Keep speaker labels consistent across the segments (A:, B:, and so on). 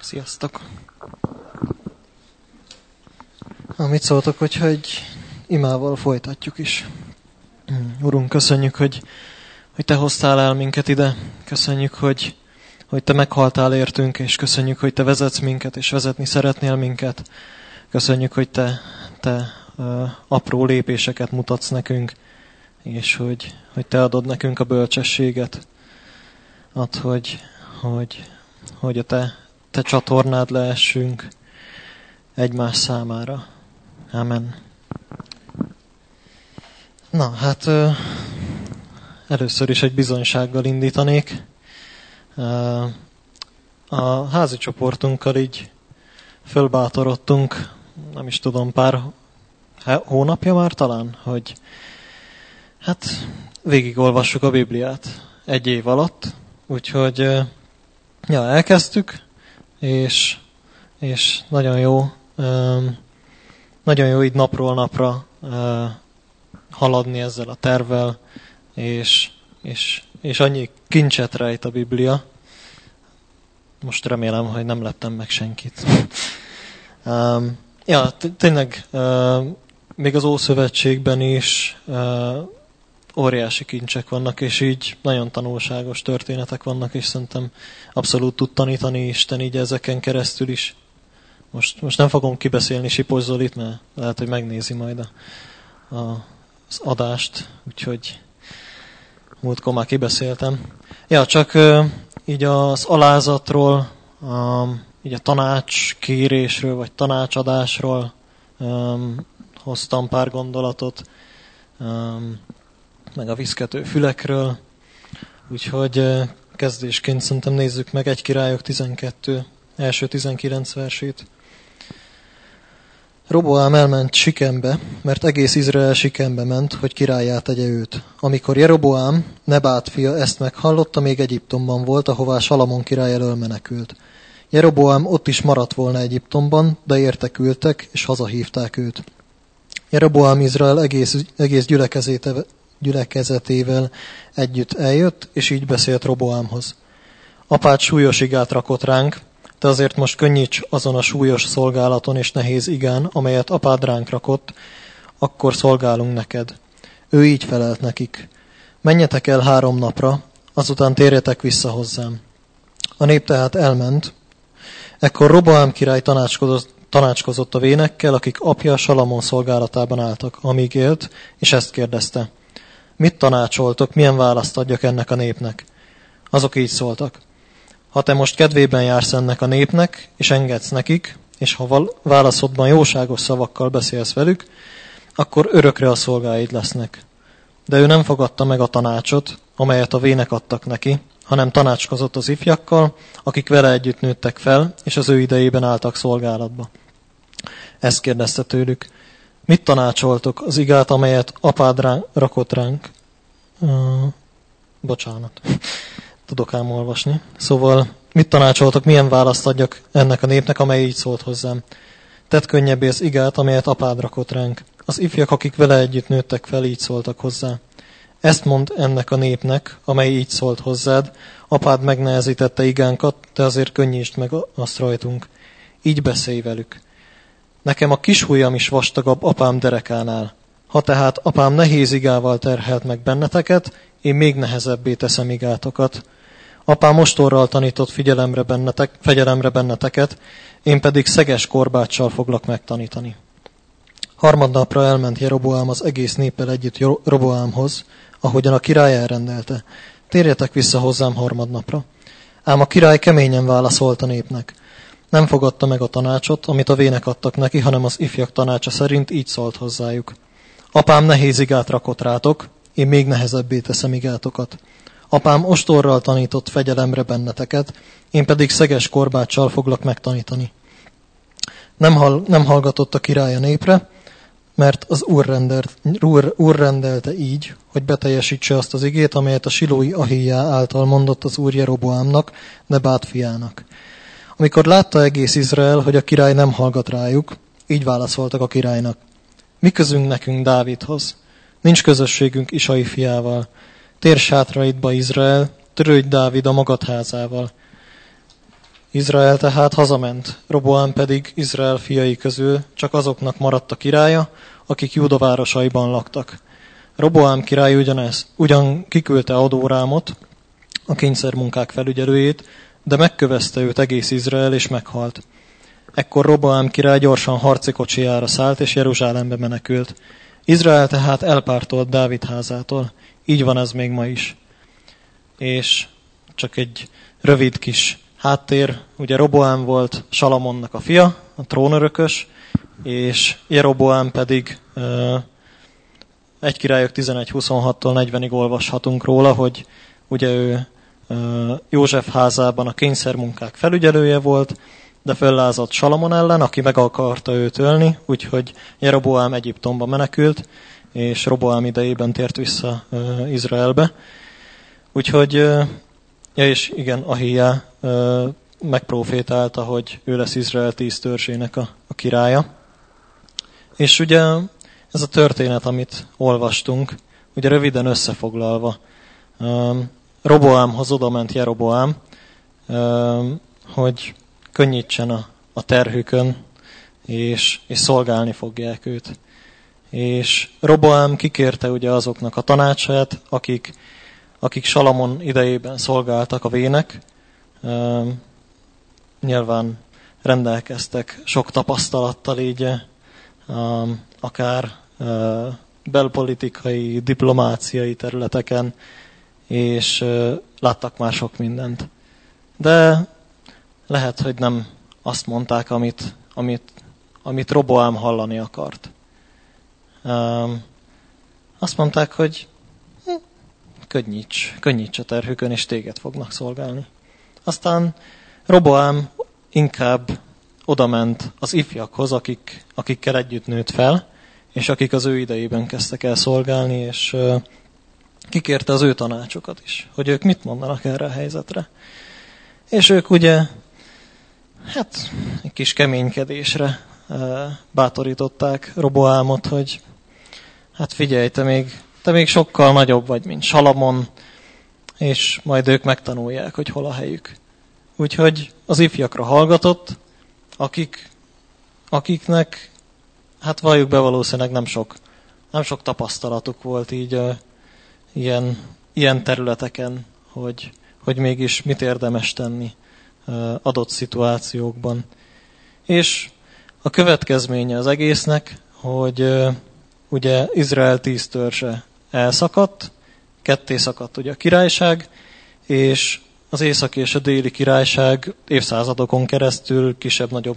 A: Sziasztok! Mit szóltok, hogyha egy imával folytatjuk is? Urunk, köszönjük, hogy Te hoztál el minket ide. Köszönjük, hogy Te meghaltál értünk, és köszönjük, hogy Te vezetsz minket, és vezetni szeretnél minket. Köszönjük, hogy Te apró lépéseket mutatsz nekünk, és hogy Te adod nekünk a bölcsességet. Add, hogy a Te csatornád leessünk egymás számára. Amen. Na, hát először is egy bizonysággal indítanék. A házi csoportunkkal így fölbátorodtunk, nem is tudom, pár hónapja már talán, hogy hát végigolvassuk a Bibliát 1 év alatt. Úgyhogy elkezdtük, és nagyon jó így napról napra haladni ezzel a tervvel, és annyi kincset rejt a Biblia. Most remélem, hogy nem leptem meg senkit. Tényleg még az Ószövetségben is óriási kincsek vannak, és így nagyon tanulságos történetek vannak, és szerintem abszolút tud tanítani Isten így ezeken keresztül is. Most nem fogom kibeszélni Sipos Zolit, mert lehet, hogy megnézi majd az adást, úgyhogy múltkor már kibeszéltem. Csak így az alázatról, így a tanácskérésről, vagy tanácsadásról hoztam pár gondolatot, meg a viszkető fülekről. Úgyhogy kezdésként szerintem nézzük meg 1 Királyok 12, első 19 versét. Roboám elment Sikembe, mert egész Izrael Sikembe ment, hogy királlyá tegye őt. Amikor Jeroboám, Nebát fia ezt meghallotta, még Egyiptomban volt, ahová Salamon király elől menekült. Jeroboám ott is maradt volna Egyiptomban, de értekültek, és hazahívták őt. Jeroboám Izrael egész gyülekezetével együtt eljött, és így beszélt Roboámhoz. Apád súlyos igát rakott ránk, te azért most könnyíts azon a súlyos szolgálaton és nehéz igán, amelyet apád ránk rakott, akkor szolgálunk neked. Ő így felelt nekik. Menjetek el 3 napra, azután térjetek vissza hozzám. A nép tehát elment. Ekkor Roboám király tanácskozott a vénekkel, akik apja Salamon szolgálatában álltak, amíg élt, és ezt kérdezte. Mit tanácsoltok, milyen választ adjak ennek a népnek? Azok így szóltak. Ha te most kedvében jársz ennek a népnek, és engedsz nekik, és ha válaszodban jóságos szavakkal beszélsz velük, akkor örökre a szolgáid lesznek. De ő nem fogadta meg a tanácsot, amelyet a vének adtak neki, hanem tanácskozott az ifjakkal, akik vele együtt nőttek fel, és az ő idejében álltak szolgálatba. Ezt kérdezte tőlük. Mit tanácsoltok az igát, amelyet apád rakott ránk? Bocsánat. Tudok ám olvasni. Szóval, mit tanácsoltok, milyen választ adjak ennek a népnek, amely így szólt hozzám? Tedd könnyebbé az igát, amelyet apád rakott ránk. Az ifjak, akik vele együtt nőttek fel, így szóltak hozzá. Ezt mond ennek a népnek, amely így szólt hozzád. Apád megnehezítette igánkat, te azért könnyítsd meg azt rajtunk. Így beszélj velük. Nekem a kis ujjam is vastagabb apám derekánál. Ha tehát apám nehéz igával terhelt meg benneteket, én még nehezebbé teszem igátokat. Apám ostorral tanított fegyelemre benneteket, én pedig szeges korbáccsal foglak megtanítani. 3. napra elment Jeroboám az egész néppel együtt Roboámhoz, ahogyan a király elrendelte. Térjetek vissza hozzám 3. napra. Ám a király keményen válaszolt a népnek. Nem fogadta meg a tanácsot, amit a vének adtak neki, hanem az ifjak tanácsa szerint így szólt hozzájuk. Apám nehéz igát rakott rátok, én még nehezebbé teszem igátokat. Apám ostorral tanított fegyelemre benneteket, én pedig szeges korbáccsal foglak megtanítani. Nem hallgatott a király a népre, mert az Úr rendelte így, hogy beteljesítse azt az igét, amelyet a silói Ahijá által mondott az Úr Jeroboámnak, Nebát fiának. Amikor látta egész Izrael, hogy a király nem hallgat rájuk, így válaszoltak a királynak. Mi közünk nekünk Dávidhoz? Nincs közösségünk Isai fiával. Térj sátraidba, Izrael, törődj Dávid a magad házával. Izrael tehát hazament, Roboám pedig Izrael fiai közül csak azoknak maradt a királya, akik Júda városaiban laktak. Roboám király ugyan kiküldte Adórámot, a kényszermunkák felügyelőjét, de megkövezte őt egész Izrael, és meghalt. Ekkor Roboám király gyorsan harci kocsijára szállt, és Jeruzsálembe menekült. Izrael tehát elpártolt Dávid házától. Így van ez még ma is. És csak egy rövid kis háttér, ugye Roboám volt Salamonnak a fia, a trónörökös, és Jeroboám pedig 1 Királyok 11:26-tól 40-ig olvashatunk róla, hogy ugye ő József házában a kényszermunkák felügyelője volt, de föllázadt Salamon ellen, aki meg akarta őt ölni, úgyhogy Jeroboám Egyiptomba menekült, és Roboám idejében tért vissza Izraelbe. Úgyhogy, ja és igen, Ahijá megprofétálta, hogy ő lesz Izrael 10 törzsének a királya. És ugye ez a történet, amit olvastunk, ugye röviden összefoglalva, Roboámhoz odament Jeroboám, hogy könnyítsen a terhükön, és szolgálni fogják őt. És Roboám kikérte ugye azoknak a tanácsát, akik Salamon idejében szolgáltak a vének, nyilván rendelkeztek sok tapasztalattal így, akár belpolitikai, diplomáciai területeken, és láttak már sok mindent. De lehet, hogy nem azt mondták, amit Roboám hallani akart. Azt mondták, hogy könnyíts a terhükön, és téged fognak szolgálni. Aztán Roboám inkább odament az ifjakhoz, akikkel együtt nőtt fel, és akik az ő idejében kezdtek el szolgálni, és kikérte az ő tanácsokat is, hogy ők mit mondanak erre a helyzetre. És ők ugye, egy kis keménykedésre bátorították Roboámot, hogy figyelj, te még sokkal nagyobb vagy, mint Salamon, és majd ők megtanulják, hogy hol a helyük. Úgyhogy az ifjakra hallgatott, akiknek, valljuk be, valószínűleg nem sok tapasztalatuk volt így ilyen területeken, hogy mégis mit érdemes tenni adott szituációkban. És a következménye az egésznek, hogy ugye Izrael 10 törzse elszakadt, ketté szakadt ugye a királyság, és az északi és a déli királyság évszázadokon keresztül kisebb-nagyobb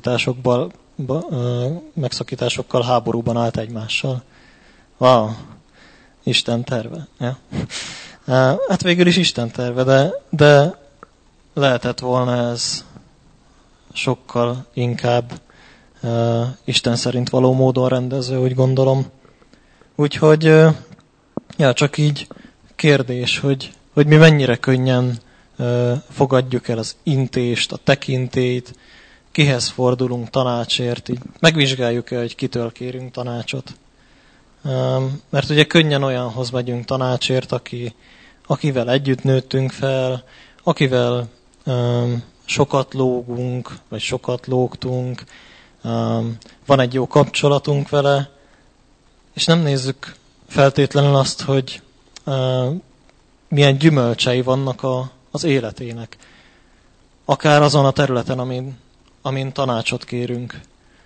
A: megszakításokkal háborúban állt egymással. Wow, Isten terve. Ja. Végül is Isten terve, de lehetett volna ez sokkal inkább Isten szerint való módon rendező, úgy gondolom. Úgyhogy csak így kérdés, hogy mi mennyire könnyen fogadjuk el az intést, a tekintélyt, kihez fordulunk tanácsért, így megvizsgáljuk-e, hogy kitől kérünk tanácsot. Mert ugye könnyen olyanhoz megyünk tanácsért, akivel együtt nőttünk fel, akivel sokat lógunk, vagy sokat lógtunk, van egy jó kapcsolatunk vele, és nem nézzük feltétlenül azt, hogy milyen gyümölcsei vannak az életének. Akár azon a területen, amin tanácsot kérünk.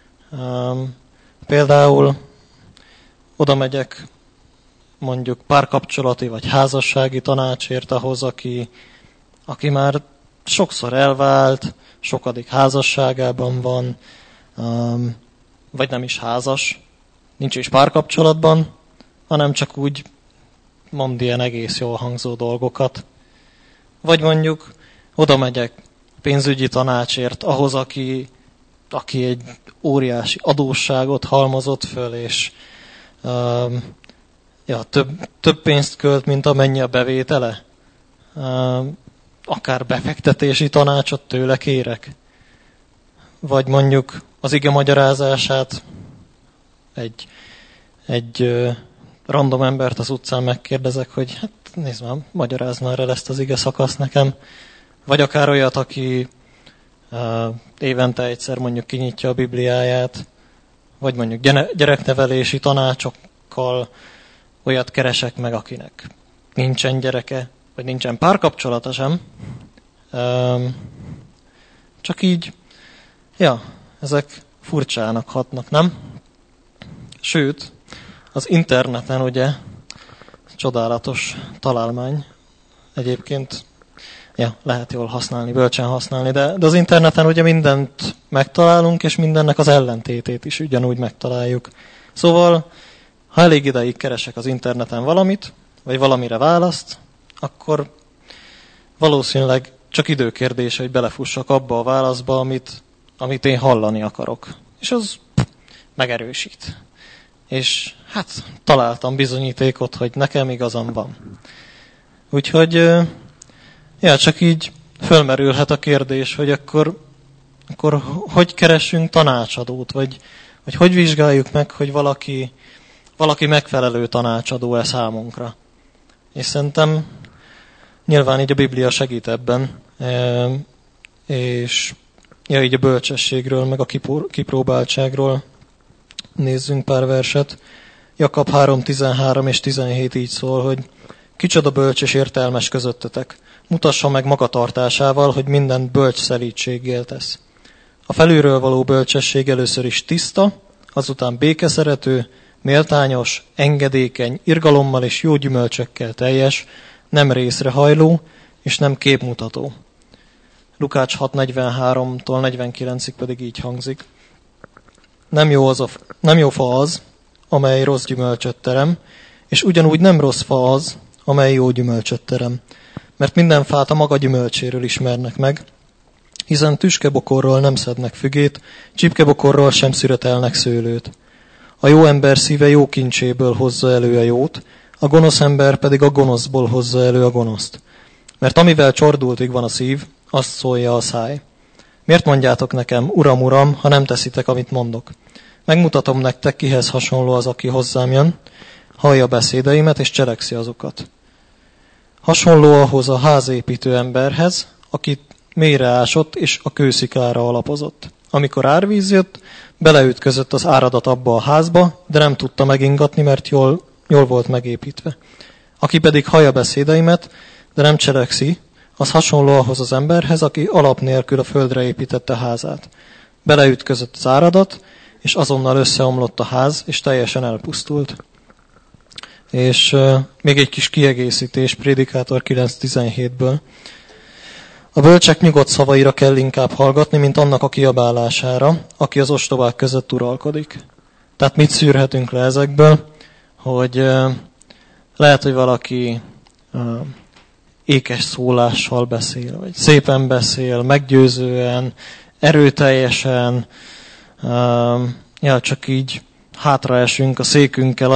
A: Például oda megyek mondjuk párkapcsolati vagy házassági tanácsért ahhoz, aki már sokszor elvált, sokadik házasságában van, vagy nem is házas, nincs is párkapcsolatban, hanem csak úgy mond ilyen egész jól hangzó dolgokat. Vagy mondjuk oda megyek pénzügyi tanácsért ahhoz, aki egy óriási adósságot halmozott föl, és több pénzt költ, mint amennyi a bevétele. Akár befektetési tanácsot tőle kérek. Vagy mondjuk az ige magyarázását egy random embert az utcán megkérdezek, hogy nézd már, magyarázz már el ezt az ige szakaszt nekem. Vagy akár olyat, évente egyszer mondjuk kinyitja a Bibliáját, vagy mondjuk gyereknevelési tanácsokkal olyat keresek meg, akinek nincsen gyereke, vagy nincsen párkapcsolata sem. Csak így, ezek furcsának hatnak, nem? Sőt, az interneten ugye csodálatos találmány. Egyébként lehet jól használni, bölcsen használni, de az interneten ugye mindent megtalálunk, és mindennek az ellentétét is ugyanúgy megtaláljuk. Szóval, ha elég ideig keresek az interneten valamit, vagy valamire választ, akkor valószínűleg csak időkérdése, hogy belefussak abba a válaszba, amit én hallani akarok. És az megerősít. És találtam bizonyítékot, hogy nekem igazam van. Úgyhogy, csak így fölmerülhet a kérdés, hogy akkor hogy keressünk tanácsadót, vagy hogy vizsgáljuk meg, hogy valaki megfelelő tanácsadó-e számunkra. És szerintem nyilván így a Biblia segít ebben, és így a bölcsességről, meg a kipróbáltságról nézzünk pár verset. Jakab 3:13 és 17 így szól, hogy kicsoda bölcs és értelmes közöttetek. Mutassa meg magatartásával, hogy mindent bölcs szelídséggel tesz. A felülről való bölcsesség először is tiszta, azután békeszerető, méltányos, engedékeny, irgalommal és jó gyümölcsökkel teljes, nem részrehajló és nem képmutató. Lukács 6:43-tól 49-ig pedig így hangzik. Nem jó fa az, amely rossz gyümölcsöt terem, és ugyanúgy nem rossz fa az, amely jó gyümölcsöt terem. Mert minden fát a maga gyümölcséről ismernek meg, hiszen tüskebokorról nem szednek fügét, csipkebokorról sem szüretelnek szőlőt. A jó ember szíve jó kincséből hozza elő a jót, a gonosz ember pedig a gonoszból hozza elő a gonoszt. Mert amivel csordultig van a szív, azt szólja a száj. Miért mondjátok nekem, Uram, Uram, ha nem teszitek, amit mondok? Megmutatom nektek, kihez hasonló az, aki hozzám jön, hallja beszédeimet és cselekszi azokat. Hasonló ahhoz a házépítő emberhez, aki mélyre ásott és a kősziklára alapozott. Amikor árvíz jött, beleütközött az áradat abba a házba, de nem tudta megingatni, mert jól volt megépítve. Aki pedig hallja beszédeimet, de nem cselekszi, az hasonló ahhoz az emberhez, aki alap nélkül a földre építette házát. Beleütközött az áradat, és azonnal összeomlott a ház, és teljesen elpusztult. És még egy kis kiegészítés, Prédikátor 9:17-ből. A bölcsek nyugodt szavaira kell inkább hallgatni, mint annak a kiabálására, aki az ostobák között uralkodik. Tehát mit szűrhetünk le ezekből? Hogy lehet, hogy valaki ékes szólással beszél, vagy szépen beszél, meggyőzően, erőteljesen, csak így hátraesünk a székünkkel,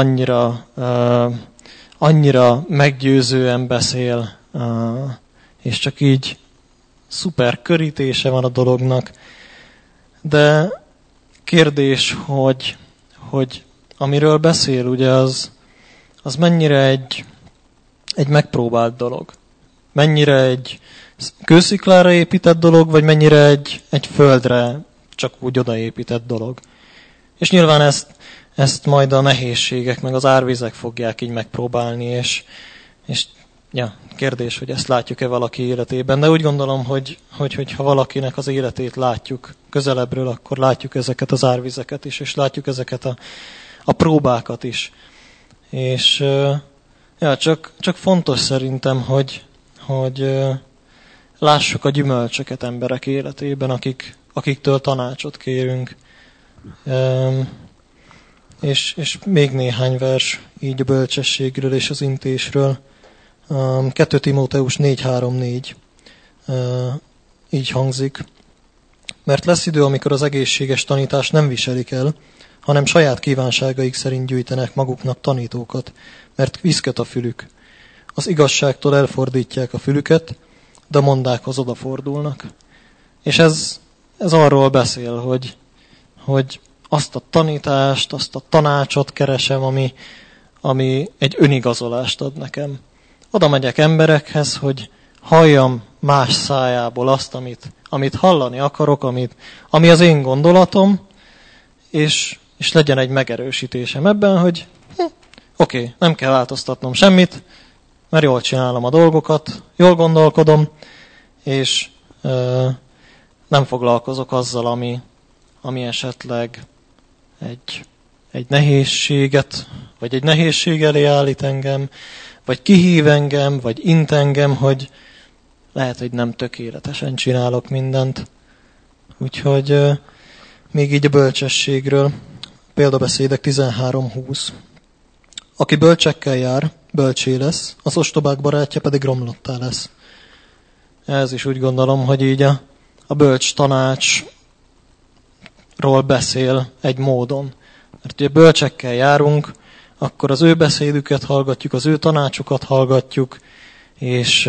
A: annyira meggyőzően beszél, és csak így szuper körítése van a dolognak. De kérdés, hogy amiről beszél, ugye az mennyire egy megpróbált dolog. Mennyire egy kősziklára épített dolog, vagy mennyire egy földre csak úgy odaépített dolog. És nyilván ezt majd a nehézségek, meg az árvizek fogják így megpróbálni, és kérdés, hogy ezt látjuk-e valaki életében. De úgy gondolom, hogy ha valakinek az életét látjuk közelebbről, akkor látjuk ezeket az árvizeket is, és látjuk ezeket a próbákat is. És csak fontos szerintem, hogy lássuk a gyümölcsöket emberek életében, akiktől tanácsot kérünk. És még néhány vers így a bölcsességről és az intésről. 2 Timóteus 4:3-4 így hangzik. Mert lesz idő, amikor az egészséges tanítást nem viselik el, hanem saját kívánságaik szerint gyűjtenek maguknak tanítókat, mert viszket a fülük. Az igazságtól elfordítják a fülüket, de mondákhoz odafordulnak. És ez arról beszél, hogy azt a tanítást, azt a tanácsot keresem, ami egy önigazolást ad nekem. Oda megyek emberekhez, hogy halljam más szájából azt, amit hallani akarok, ami az én gondolatom, és legyen egy megerősítésem ebben, hogy oké, nem kell változtatnom semmit, mert jól csinálom a dolgokat, jól gondolkodom, és nem foglalkozok azzal, ami esetleg egy nehézséget, vagy egy nehézség elé állít engem, vagy kihív engem, vagy int engem, hogy lehet, hogy nem tökéletesen csinálok mindent. Úgyhogy még így a bölcsességről. Példabeszédek 13:20. Aki bölcsekkel jár, bölcsé lesz, az ostobák barátja pedig romlottá lesz. Ez is úgy gondolom, hogy így a bölcs tanácsról beszél egy módon. Mert ugye bölcsekkel járunk, akkor az ő beszédüket hallgatjuk, az ő tanácsukat hallgatjuk, és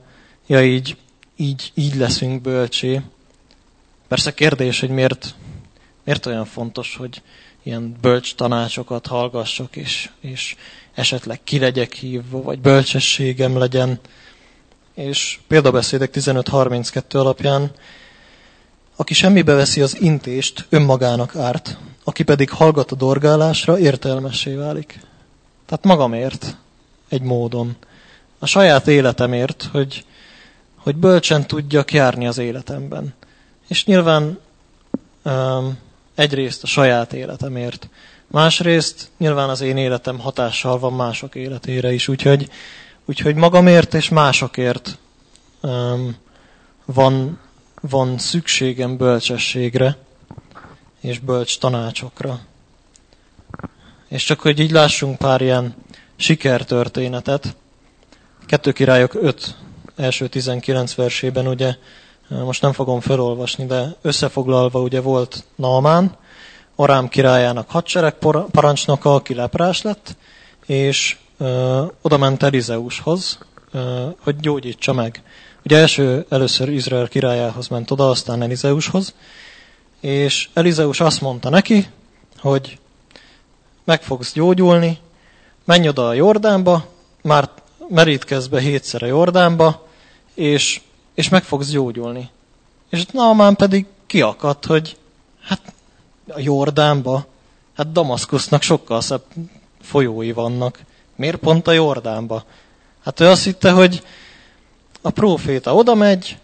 A: így leszünk bölcsé. Persze kérdés, hogy miért olyan fontos, hogy ilyen bölcs tanácsokat hallgassak, és esetleg ki legyek hívva, vagy bölcsességem legyen. És példabeszédek 15:32 alapján, aki semmibe veszi az intést, önmagának árt, aki pedig hallgat a dorgálásra, értelmessé válik. Tehát magamért, egy módon. A saját életemért, hogy bölcsen tudjak járni az életemben. És nyilván egyrészt a saját életemért. Másrészt nyilván az én életem hatással van mások életére is. Úgyhogy magamért és másokért van szükségem bölcsességre és bölcs tanácsokra. És csak hogy így lássunk pár ilyen sikertörténetet. 2 Királyok 5 első 19 versében, ugye, most nem fogom felolvasni, de összefoglalva ugye volt Naamán, Arám királyának hadsereg parancsnoka, aki leprás lett, és oda ment Elizeushoz, hogy gyógyítsa meg. Ugye először Izrael királyához ment oda, aztán Elizeushoz, és Elizeus azt mondta neki, hogy meg fogsz gyógyulni, menj oda a Jordánba, már merítkezz be 7-szer a Jordánba, és meg fogsz gyógyulni. És Naamán pedig kiakadt, hogy hát a Jordánba, hát Damaszkusznak sokkal szebb folyói vannak. Miért pont a Jordánba? Hát ő azt hitte, hogy a próféta oda megy,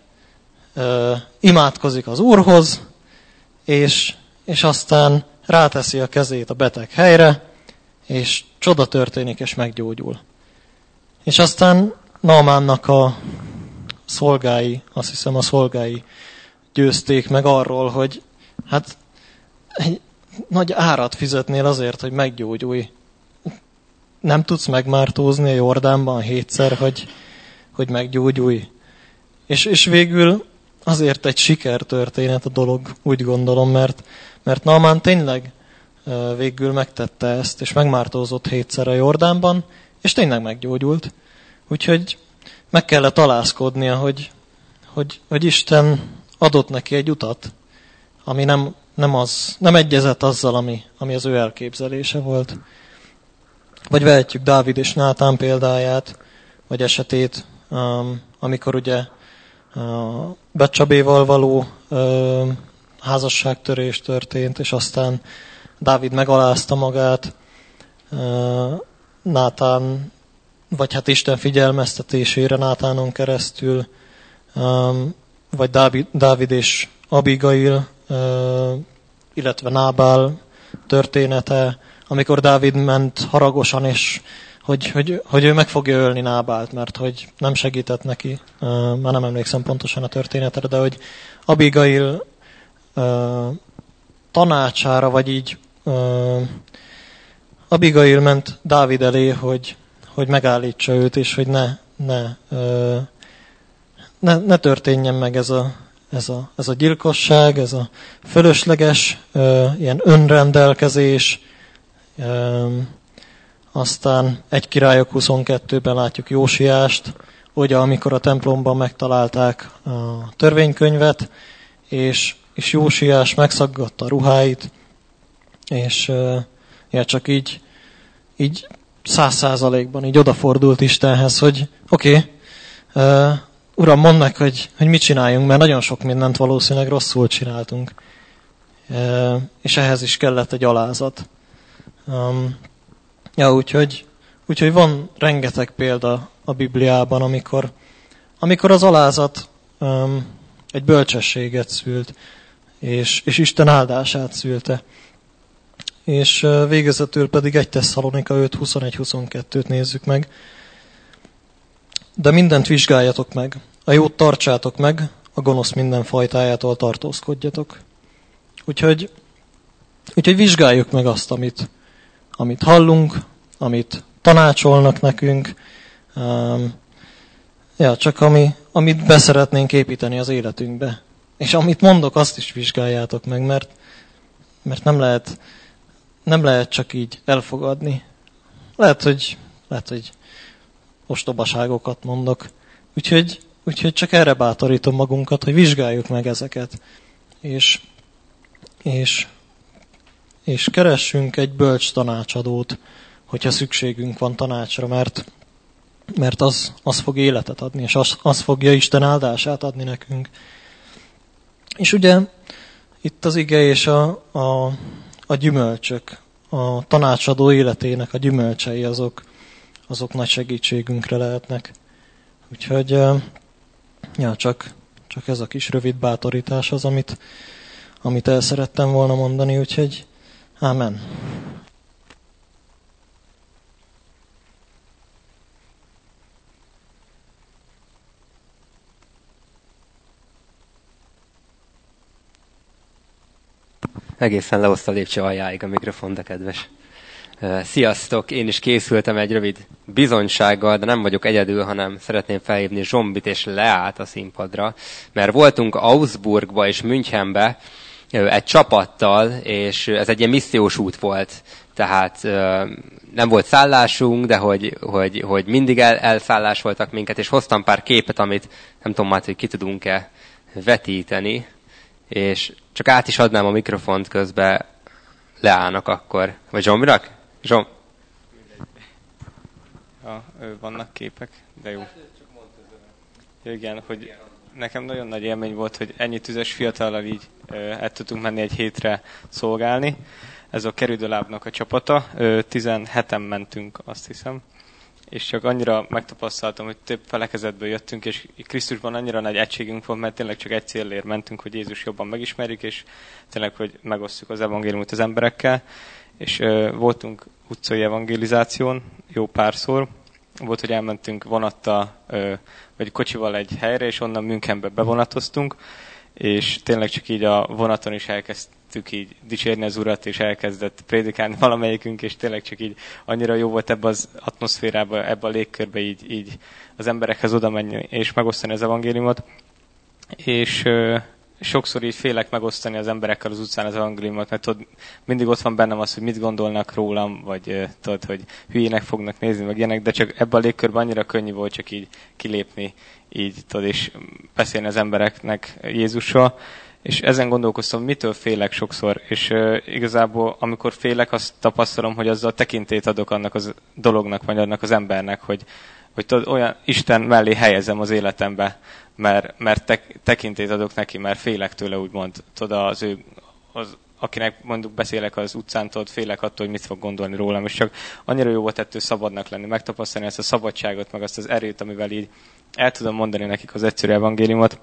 A: imádkozik az Úrhoz, és aztán ráteszi a kezét a beteg helyre, és csoda történik, és meggyógyul. És aztán Naamánnak a szolgái, azt hiszem a szolgái győzték meg arról, hogy hát egy nagy árat fizetnél azért, hogy meggyógyulj. Nem tudsz megmártózni a Jordánban 7-szer, hogy meggyógyulj. És végül azért egy sikertörténet a dolog, úgy gondolom, mert Naamán tényleg végül megtette ezt, és megmártózott 7-szer a Jordánban, és tényleg meggyógyult. Úgyhogy meg kellett alázkodnia, hogy Isten adott neki egy utat, ami nem egyezett azzal, ami az ő elképzelése volt. Vagy vehetjük Dávid és Nátán példáját, vagy esetét, amikor ugye Betcsabéval való házasságtörés történt, és aztán Dávid megalázta magát, Nátán, vagy hát Isten figyelmeztetésére Nátánon keresztül, vagy Dávid és Abigail, illetve Nábál története, amikor Dávid ment haragosan, és hogy ő meg fogja ölni Nábált, mert hogy nem segített neki, már nem emlékszem pontosan a történetre, de hogy Abigail tanácsára, vagy így Abigail ment Dávid elé, hogy megállítsa őt, és hogy ne történjen meg ez a gyilkosság, ez a fölösleges ilyen önrendelkezés. Aztán 1 Királyok 22-ben látjuk Jósiást, ugye amikor a templomban megtalálták a törvénykönyvet, és Jósiás megszaggatta a ruháit, és csak így 100%-ban így odafordult Istenhez, hogy oké, Uram, mondd meg, hogy mit csináljunk, mert nagyon sok mindent valószínűleg rosszul csináltunk. És ehhez is kellett egy alázat. Úgyhogy van rengeteg példa a Bibliában, amikor az alázat egy bölcsességet szült, és Isten áldását szülte. És végezetül pedig 1 Tesszalonika 5:21-22-t nézzük meg. De mindent vizsgáljatok meg, a jót tartsátok meg, a gonosz minden fajtájától tartózkodjatok. Úgyhogy vizsgáljuk meg azt, amit hallunk, amit tanácsolnak nekünk, csak amit beszeretnénk építeni az életünkbe. És amit mondok, azt is vizsgáljátok meg, mert nem lehet csak így elfogadni. Lehet, hogy ostobaságokat mondok. Úgyhogy csak erre bátorítom magunkat, hogy vizsgáljuk meg ezeket. És keressünk egy bölcs tanácsadót, hogyha szükségünk van tanácsra, mert az fog életet adni, és az fogja Isten áldását adni nekünk. És ugye itt az ige és a gyümölcsök, a tanácsadó életének a gyümölcsei azok nagy segítségünkre lehetnek. Úgyhogy csak ez a kis rövid bátorítás az, amit el szerettem volna mondani, úgyhogy ámen.
B: Egészen lehozta a lépcső aljáig a mikrofon, de kedves. Sziasztok! Én is készültem egy rövid bizonysággal, de nem vagyok egyedül, hanem szeretném felhívni Zsombit és Leát a színpadra, mert voltunk Augsburgba és Münchenbe egy csapattal, és ez egy ilyen missziós út volt. Tehát nem volt szállásunk, de hogy mindig elszállás voltak minket, és hoztam pár képet, amit nem tudom már, hogy ki tudunk-e vetíteni, és csak át is adnám a mikrofont közben Leának akkor. Vagy Zsombinak? Zsom?
C: Ja, vannak képek, de jó. Ja, igen, hogy nekem nagyon nagy élmény volt, hogy ennyi tüzes fiatallal így el tudtunk menni egy hétre szolgálni. Ez a Kerüdölábnak a csapata. 17-en mentünk, azt hiszem. És csak annyira megtapasztaltam, hogy több felekezetből jöttünk, és Krisztusban annyira nagy egységünk volt, mert tényleg csak egy célért mentünk, hogy Jézus jobban megismerjük, és tényleg, hogy megosztjuk az evangéliumot az emberekkel. És voltunk utcai evangelizáción jó párszor. Volt, hogy elmentünk vonattal, vagy kocsival egy helyre, és onnan Münchenbe bevonatoztunk, és tényleg csak így a vonaton is elkezdtük így dicsérni az Urat, és elkezdett prédikálni valamelyikünk, és tényleg csak így annyira jó volt ebbe az atmoszférába, ebbe a légkörbe így az emberekhez oda menni, és megosztani az evangéliumot. És sokszor így félek megosztani az emberekkel az utcán az evangéliumot, mert tudod, mindig ott van bennem az, hogy mit gondolnak rólam, vagy tudod, hogy hülyének fognak nézni, meg ilyenek, de csak ebben a légkörben annyira könnyű volt csak így kilépni, így tudod, és beszélni az embereknek Jézusról. És ezen gondolkoztam, mitől félek sokszor, és igazából amikor félek, azt tapasztalom, hogy azzal tekintét adok annak az dolognak, vagy annak az embernek, hogy tudod, olyan Isten mellé helyezem az életembe, mert tekintét adok neki, mert félek tőle, úgymond. Tudod, akinek mondjuk beszélek az utcán, tudod, félek attól, hogy mit fog gondolni rólam, és csak annyira jó volt ettől szabadnak lenni, megtapasztalni ezt a szabadságot, meg azt az erőt, amivel így el tudom mondani nekik az egyszerű evangéliumot.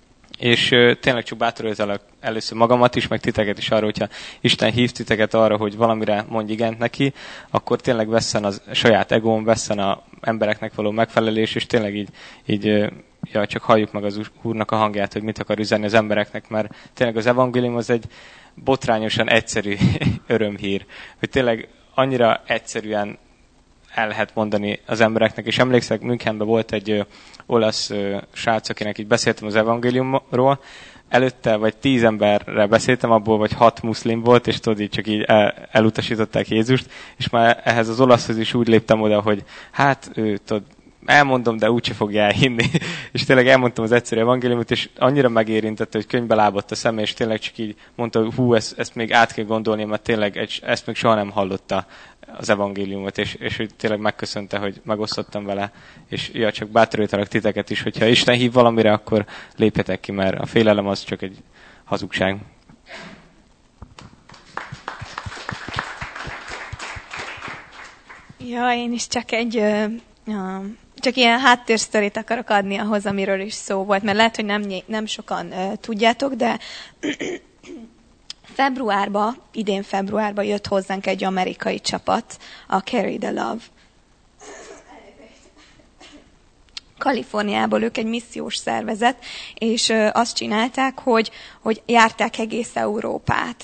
C: És tényleg csak bátorítalak először magamat is, meg titeket is arra, hogyha Isten hív titeket arra, hogy valamire mondj igent neki, akkor tényleg vesszen a saját egóm, vesszen az embereknek való megfelelés, és tényleg így csak halljuk meg az Úrnak a hangját, hogy mit akar üzenni az embereknek, mert tényleg az evangélium az egy botrányosan egyszerű örömhír, hogy tényleg annyira egyszerűen el lehet mondani az embereknek, és emlékszek, Münchenben volt egy olasz srác, akinek így beszéltem az evangéliumról, előtte vagy 10 emberre beszéltem, abból vagy 6 muszlim volt, és tudod, így csak így elutasították Jézust, és már ehhez az olaszhoz is úgy léptem oda, hogy hát ő tudod, elmondom, de úgyse fogja elhinni. És tényleg elmondtam az egyszerű evangéliumot, és annyira megérintette, hogy könyvbe lábadt a szeme, és tényleg csak így mondta, hogy hú, ezt még át kell gondolni, mert tényleg ezt még soha nem hallotta az evangéliumot, és hogy tényleg megköszönte, hogy megosztottam vele, és ja, csak bátorítalak titeket is, hogyha Isten hív valamire, akkor lépjetek ki, mert a félelem az csak egy hazugság.
D: Ja, én is csak csak ilyen háttérsztorit akarok adni ahhoz, amiről is szó volt, mert lehet, hogy nem sokan tudjátok, de idén februárban jött hozzánk egy amerikai csapat, a Carry the Love. Kaliforniából ők egy missziós szervezet, és azt csinálták, hogy járták egész Európát.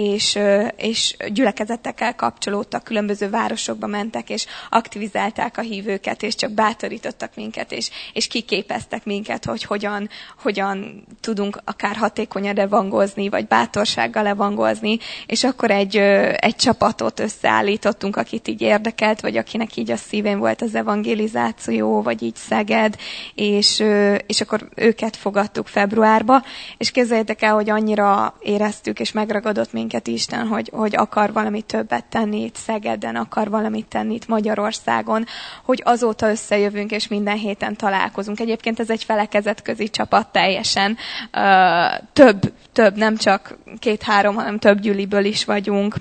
D: És gyülekezetekkel kapcsolódtak, különböző városokba mentek, és aktivizálták a hívőket, és csak bátorítottak minket, és kiképeztek minket, hogy hogyan tudunk akár hatékonyan evangozni, vagy bátorsággal evangozni, és akkor egy csapatot összeállítottunk, akit így érdekelt, vagy akinek így a szívén volt az evangelizáció, vagy így Szeged, és akkor őket fogadtuk februárba, és képzeljétek el, hogy annyira éreztük, és megragadott minket Isten, hogy akar valamit többet tenni itt Szegeden, akar valamit tenni itt Magyarországon, hogy azóta összejövünk, és minden héten találkozunk. Egyébként ez egy felekezetközi csapat teljesen. Több, nem csak 2-3, hanem több gyüliből is vagyunk,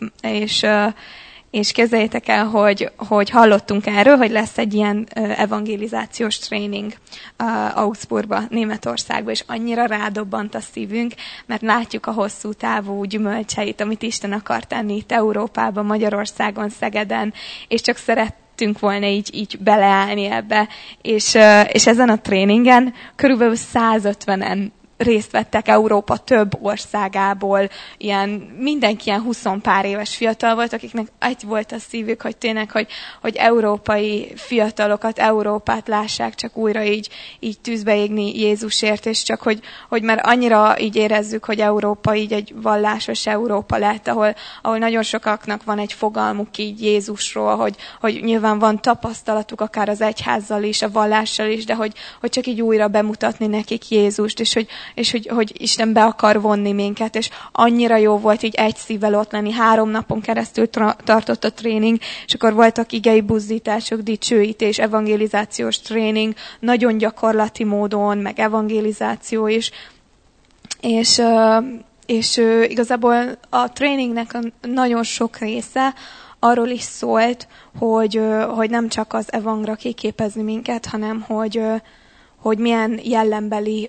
D: és képzeljétek el, hogy hallottunk erről, hogy lesz egy ilyen evangelizációs tréning Augsburgba, Németországba, és annyira rádobbant a szívünk, mert látjuk a hosszú távú gyümölcseit, amit Isten akar tenni itt Európában, Magyarországon, Szegeden, és csak szerettünk volna így beleállni ebbe. És ezen a tréningen körülbelül 150-en részt vettek Európa több országából, mindenki ilyen 20 pár éves fiatal volt, akiknek egy volt a szívük, hogy tényleg, hogy európai fiatalokat, Európát lássák csak újra így tűzbe égni Jézusért, és csak, hogy már annyira így érezzük, hogy Európa így egy vallásos Európa lett, ahol nagyon sokaknak van egy fogalmuk így Jézusról, hogy nyilván van tapasztalatuk akár az egyházzal is, a vallással is, de hogy csak így újra bemutatni nekik Jézust, és hogy Isten be akar vonni minket, és annyira jó volt így egy szívvel ott lenni. 3 napon keresztül tartott a tréning, és akkor voltak igei buzdítások, dicsőítés, evangelizációs tréning, nagyon gyakorlati módon, meg evangelizáció is. És igazából a tréningnek nagyon sok része arról is szólt, hogy nem csak az evangra kiképezni minket, hanem hogy milyen jellembeli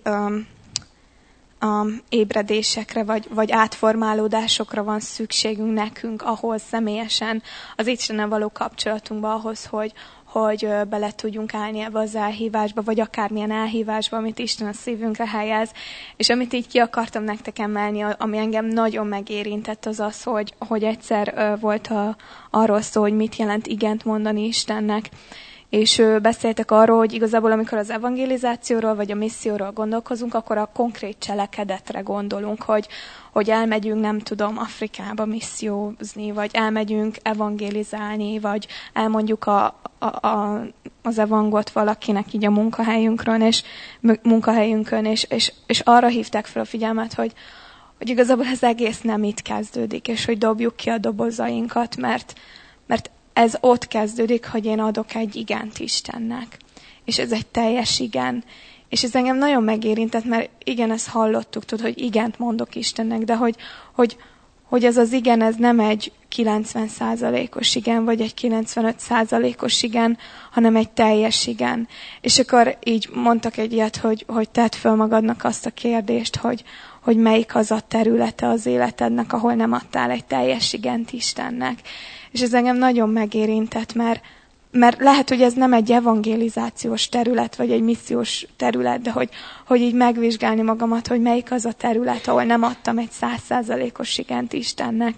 D: ébredésekre, vagy átformálódásokra van szükségünk nekünk ahhoz személyesen az Istennel való kapcsolatunkba, ahhoz, hogy bele tudjunk állni ebbe az elhívásba, vagy akármilyen elhívásba, amit Isten a szívünkre helyez. És amit így ki akartam nektek emelni, ami engem nagyon megérintett, az, hogy egyszer volt arról szó, hogy mit jelent igent mondani Istennek. És beszéltek arról, hogy igazából amikor az evangelizációról vagy a misszióról gondolkozunk, akkor a konkrét cselekedetre gondolunk, hogy elmegyünk, nem tudom, Afrikába missziózni, vagy elmegyünk evangelizálni, vagy elmondjuk az evangot valakinek így a munkahelyünkön, és arra hívták fel a figyelmet, hogy igazából az egész nem itt kezdődik, és hogy dobjuk ki a dobozainkat, mert ez ott kezdődik, hogy én adok egy igent Istennek. És ez egy teljes igen. És ez engem nagyon megérintett, mert igen, ezt hallottuk, hogy igent mondok Istennek, de hogy ez az igen, ez nem egy 90%-os igen, vagy egy 95%-os igen, hanem egy teljes igen. És akkor így mondtak egy ilyet, hogy tedd föl magadnak azt a kérdést, hogy melyik az a területe az életednek, ahol nem adtál egy teljes igent Istennek. És ez engem nagyon megérintett, mert lehet, hogy ez nem egy evangelizációs terület, vagy egy missziós terület, de hogy így megvizsgálni magamat, hogy melyik az a terület, ahol nem adtam egy 100%-os igent Istennek.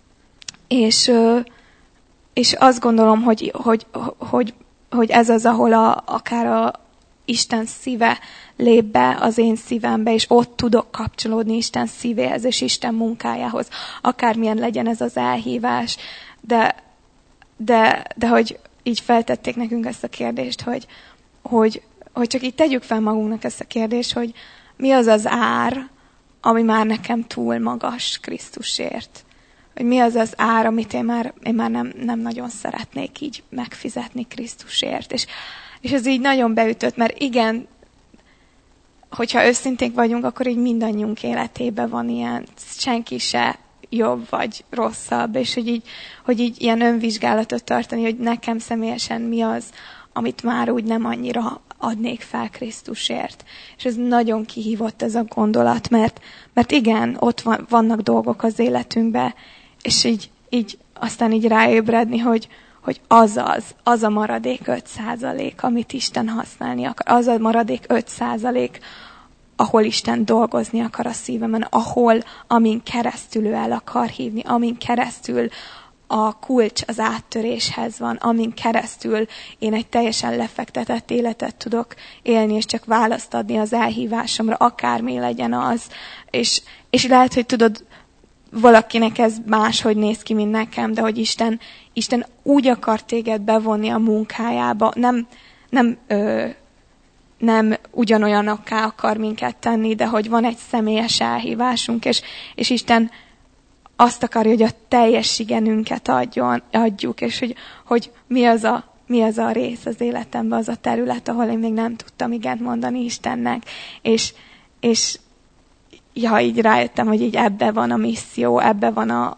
D: És azt gondolom, hogy ez az, ahol akár a Isten szíve lép be az én szívembe, és ott tudok kapcsolódni Isten szívéhez és Isten munkájához. Akármilyen legyen ez az elhívás. De hogy így feltették nekünk ezt a kérdést, hogy csak így tegyük fel magunknak ezt a kérdést, hogy mi az az ár, ami már nekem túl magas Krisztusért. Hogy mi az az ár, amit én már nem nagyon szeretnék így megfizetni Krisztusért. És ez így nagyon beütött, mert igen, hogyha őszinték vagyunk, akkor így mindannyiunk életében van ilyen, senki se jobb vagy rosszabb, és hogy így ilyen önvizsgálatot tartani, hogy nekem személyesen mi az, amit már úgy nem annyira adnék fel Krisztusért. És ez nagyon kihívott ez a gondolat, mert igen, ott vannak dolgok az életünkben, és így aztán így ráébredni, hogy az a maradék 5%, amit Isten használni akar, az a maradék 5%, ahol Isten dolgozni akar a szívemen, amin keresztül ő el akar hívni, amin keresztül a kulcs az áttöréshez van, amin keresztül én egy teljesen lefektetett életet tudok élni, és csak választ adni az elhívásomra, akármi legyen az. És lehet, hogy tudod, valakinek ez máshogy néz ki, mint nekem, de hogy Isten úgy akar téged bevonni a munkájába, nem ugyanolyanokká akar minket tenni, de hogy van egy személyes elhívásunk, és Isten azt akarja, hogy a teljes igenünket adjuk, és hogy mi az a rész az életemben, az a terület, ahol én még nem tudtam igent mondani Istennek, és ja, így rájöttem, hogy így ebbe van a misszió, ebbe van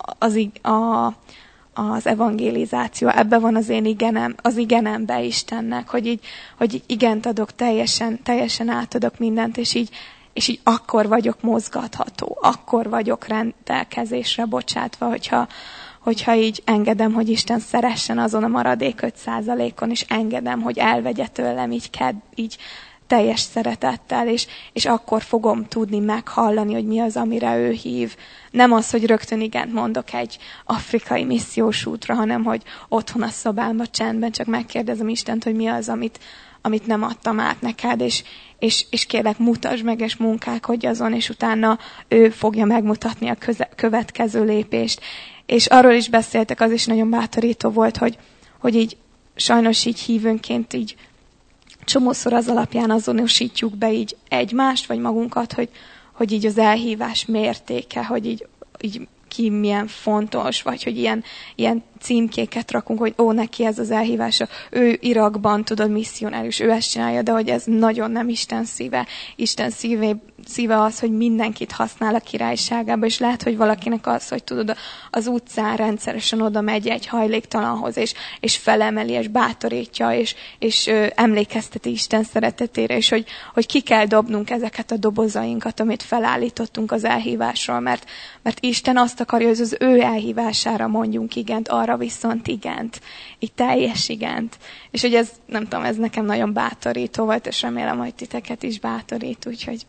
D: az evangelizáció, ebbe van az én igenem, az igenembe Istennek, hogy így igent adok, teljesen átadok mindent, és így akkor vagyok mozgatható, akkor vagyok rendelkezésre bocsátva, hogyha így engedem, hogy Isten szeressen azon a maradék 5%-on, és engedem, hogy elvegye tőlem így teljes szeretettel, és akkor fogom tudni meghallani, hogy mi az, amire ő hív. Nem az, hogy rögtön igent mondok egy afrikai missziós útra, hanem hogy otthon a szobámban csendben csak megkérdezem Istent, hogy mi az, amit nem adtam át neked, és kérlek, mutasd meg, és munkálkodj azon, és utána ő fogja megmutatni a következő lépést. És arról is beszéltek, az is nagyon bátorító volt, hogy így sajnos így hívőnként így csomószor az alapján azonosítjuk be így egymást, vagy magunkat, hogy így az elhívás mértéke, hogy így ki milyen fontos, vagy hogy ilyen címkéket rakunk, hogy neki ez az elhívása. Ő Irakban, tudod, misszionárius, ő ezt csinálja, de hogy ez nagyon nem Isten szíve. Isten szíve az, hogy mindenkit használ a királyságába, és lehet, hogy valakinek az, hogy tudod, az utcán rendszeresen oda megy egy hajléktalanhoz, és felemeli, és bátorítja, és emlékezteti Isten szeretetére, és hogy ki kell dobnunk ezeket a dobozainkat, amit felállítottunk az elhívásról, mert Isten azt akarja, hogy az ő elhívására mondjunk igent, arra viszont igent. Így teljes igent. És hogy ez, nem tudom, ez nekem nagyon bátorító volt, és remélem, hogy titeket is bátorít, úgyhogy...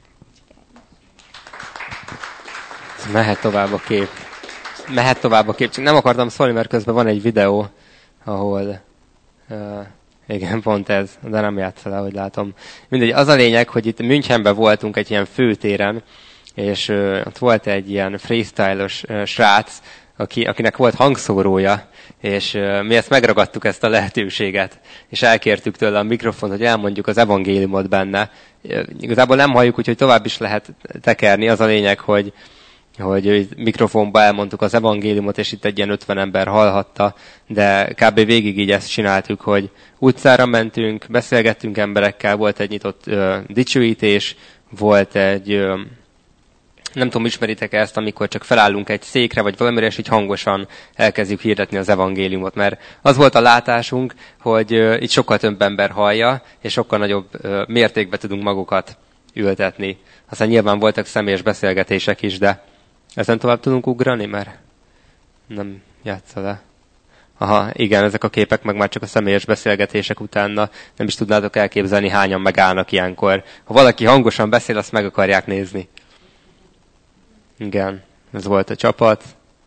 B: Mehet tovább a kép. Csak nem akartam szólni, mert közben van egy videó, ahol... igen, pont ez, de nem játssza le, hogy látom. Mindegy, az a lényeg, hogy itt Münchenben voltunk egy ilyen főtéren, és ott volt egy ilyen freestyle-os srác, akinek volt hangszórója, és mi ezt megragadtuk, ezt a lehetőséget, és elkértük tőle a mikrofont, hogy elmondjuk az evangéliumot benne. Igazából nem halljuk, úgyhogy tovább is lehet tekerni. Az a lényeg, hogy mikrofonba elmondtuk az evangéliumot, és itt egy ilyen 50 ember hallhatta, de kb. Végig így ezt csináltuk, hogy utcára mentünk, beszélgettünk emberekkel, volt egy nyitott dicsőítés, volt egy... nem tudom, ismeritek ezt, amikor csak felállunk egy székre, vagy valamire, és így hangosan elkezdjük hirdetni az evangéliumot, mert az volt a látásunk, hogy itt sokkal több ember hallja, és sokkal nagyobb mértékben tudunk magukat ültetni. Aztán nyilván voltak személyes beszélgetések is, de ezen tovább tudunk ugrani, mert nem játsza le. Aha, igen, ezek a képek meg már csak a személyes beszélgetések utána nem is tudnátok elképzelni, hányan megállnak ilyenkor. Ha valaki hangosan beszél, azt meg akarják nézni. Igen, ez volt a csapat.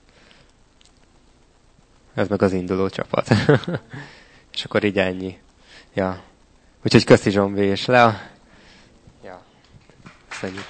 B: Ez meg az induló csapat. És akkor így ennyi. Ja. Úgyhogy köszi Zsombi és Lea. Ja. Köszönjük.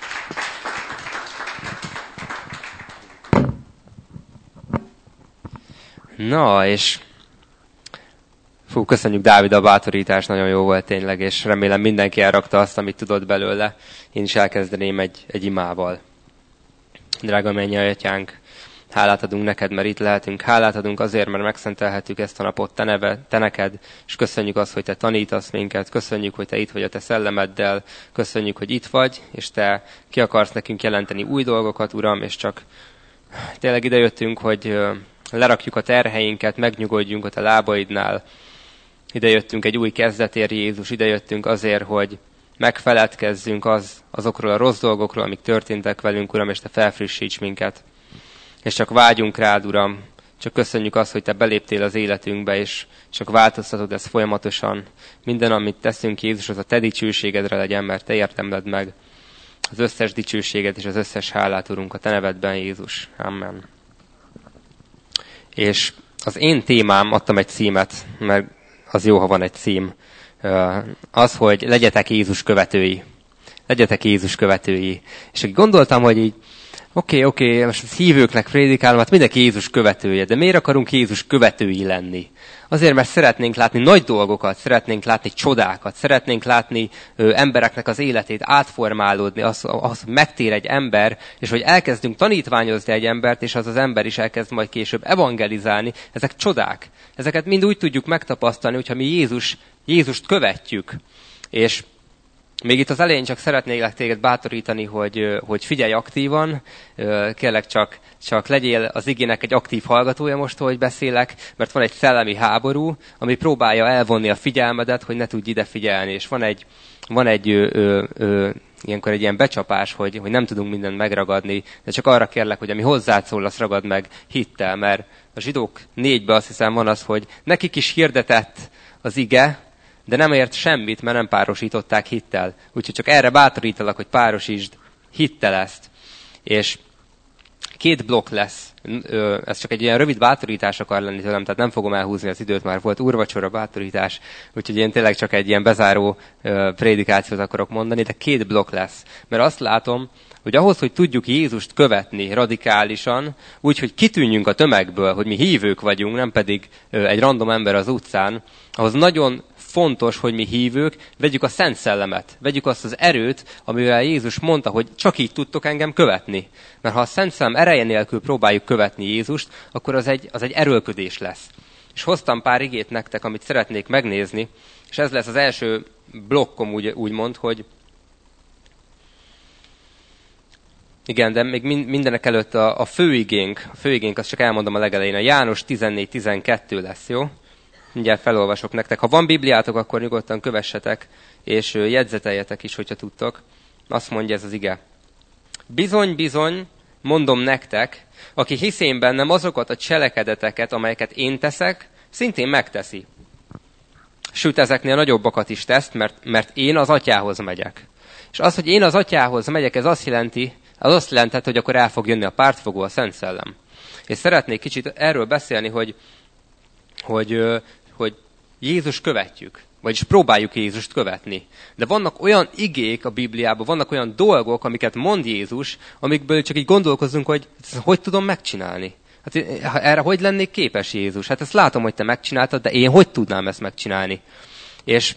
B: Na, és Köszönjük Dávid a bátorítást, nagyon jó volt tényleg, és remélem mindenki elrakta azt, amit tudott belőle. Én is elkezdeném egy imával. Drága mennyei Atyánk, hálát adunk neked, mert itt lehetünk. Hálát adunk azért, mert megszentelhetjük ezt a napot te neked, és köszönjük azt, hogy te tanítasz minket. Köszönjük, hogy te itt vagy a te szellemeddel. Köszönjük, hogy itt vagy, és te ki akarsz nekünk jelenteni új dolgokat, Uram, és csak tényleg idejöttünk, hogy lerakjuk a terheinket, megnyugodjunk a te lábaidnál. Idejöttünk egy új kezdetért, Jézus, idejöttünk azért, hogy megfeledkezzünk azokról a rossz dolgokról, amik történtek velünk, Uram, és te felfrissíts minket. És csak vágyunk rád, Uram, csak köszönjük azt, hogy te beléptél az életünkbe, és csak változtatod ezt folyamatosan. Minden, amit teszünk, Jézus, az a te dicsőségedre legyen, mert te értemled meg az összes dicsőséget és az összes hálát, Urunk, a te nevedben, Jézus. Amen. És az én témám, adtam egy címet, mert az jó, ha van egy cím, az, hogy legyetek Jézus követői. Legyetek Jézus követői. És gondoltam, hogy így, oké, most az hívőknek prédikálom, hát mindenki Jézus követője, de miért akarunk Jézus követői lenni? Azért, mert szeretnénk látni nagy dolgokat, szeretnénk látni csodákat, szeretnénk látni embereknek az életét átformálódni, az, hogy megtér egy ember, és hogy elkezdünk tanítványozni egy embert, és az az ember is elkezd majd később evangelizálni. Ezek csodák. Ezeket mind úgy tudjuk megtapasztalni, hogyha mi Jézust követjük. És még itt az elején csak szeretnélek téged bátorítani, hogy figyelj aktívan, kérlek csak legyél az igének egy aktív hallgatója most, hogy beszélek, mert van egy szellemi háború, ami próbálja elvonni a figyelmedet, hogy ne tudj ide figyelni, és van egy ilyenkor egy ilyen becsapás, hogy nem tudunk mindent megragadni, de csak arra kérlek, hogy ami hozzád szól, azt ragad meg hittel, mert a Zsidók 4-ben azt hiszem van az, hogy nekik is hirdetett az ige, de nem ért semmit, mert nem párosították hittel. Úgyhogy csak erre bátorítalak, hogy párosítsd hittel ezt. És 2 blokk lesz. Ez csak egy ilyen rövid bátorítás akar lenni tőlem, tehát nem fogom elhúzni az időt, már volt úrvacsora bátorítás, úgyhogy én tényleg csak egy ilyen bezáró prédikációt akarok mondani, de 2 blokk lesz. Mert azt látom, hogy ahhoz, hogy tudjuk Jézust követni radikálisan, úgy, hogy kitűnjünk a tömegből, hogy mi hívők vagyunk, nem pedig egy random ember az utcán, ahhoz nagyon fontos, hogy mi hívők vegyük a Szent Szellemet, vegyük azt az erőt, amivel Jézus mondta, hogy csak így tudtok engem követni. Mert ha a Szent Szellem ereje nélkül próbáljuk követni Jézust, akkor az egy erőlködés lesz. És hoztam pár igét nektek, amit szeretnék megnézni, és ez lesz az első blokkom, úgymond, hogy igen, de még mindenek előtt a főigénk azt csak elmondom a legelején, a János 14-12 lesz, jó? Mindjárt felolvasok nektek. Ha van Bibliátok, akkor nyugodtan kövessetek, és jegyzeteljetek is, hogyha tudtok. Azt mondja ez az ige. Bizony, bizony, mondom nektek, aki hisz én bennem, azokat a cselekedeteket, amelyeket én teszek, szintén megteszi. Sőt, ezeknél nagyobbakat is tesz, mert én az Atyához megyek. És az, hogy én az Atyához megyek, ez azt jelentett, hogy akkor el fog jönni a pártfogó, a Szent Szellem. És szeretnék kicsit erről beszélni, hogy Jézus követjük, vagyis próbáljuk Jézust követni. De vannak olyan igék a Bibliában, vannak olyan dolgok, amiket mond Jézus, amikből csak így gondolkozunk, hogy tudom megcsinálni. Hát erre hogy lennék képes, Jézus? Hát ezt látom, hogy te megcsináltad, de én hogy tudnám ezt megcsinálni? És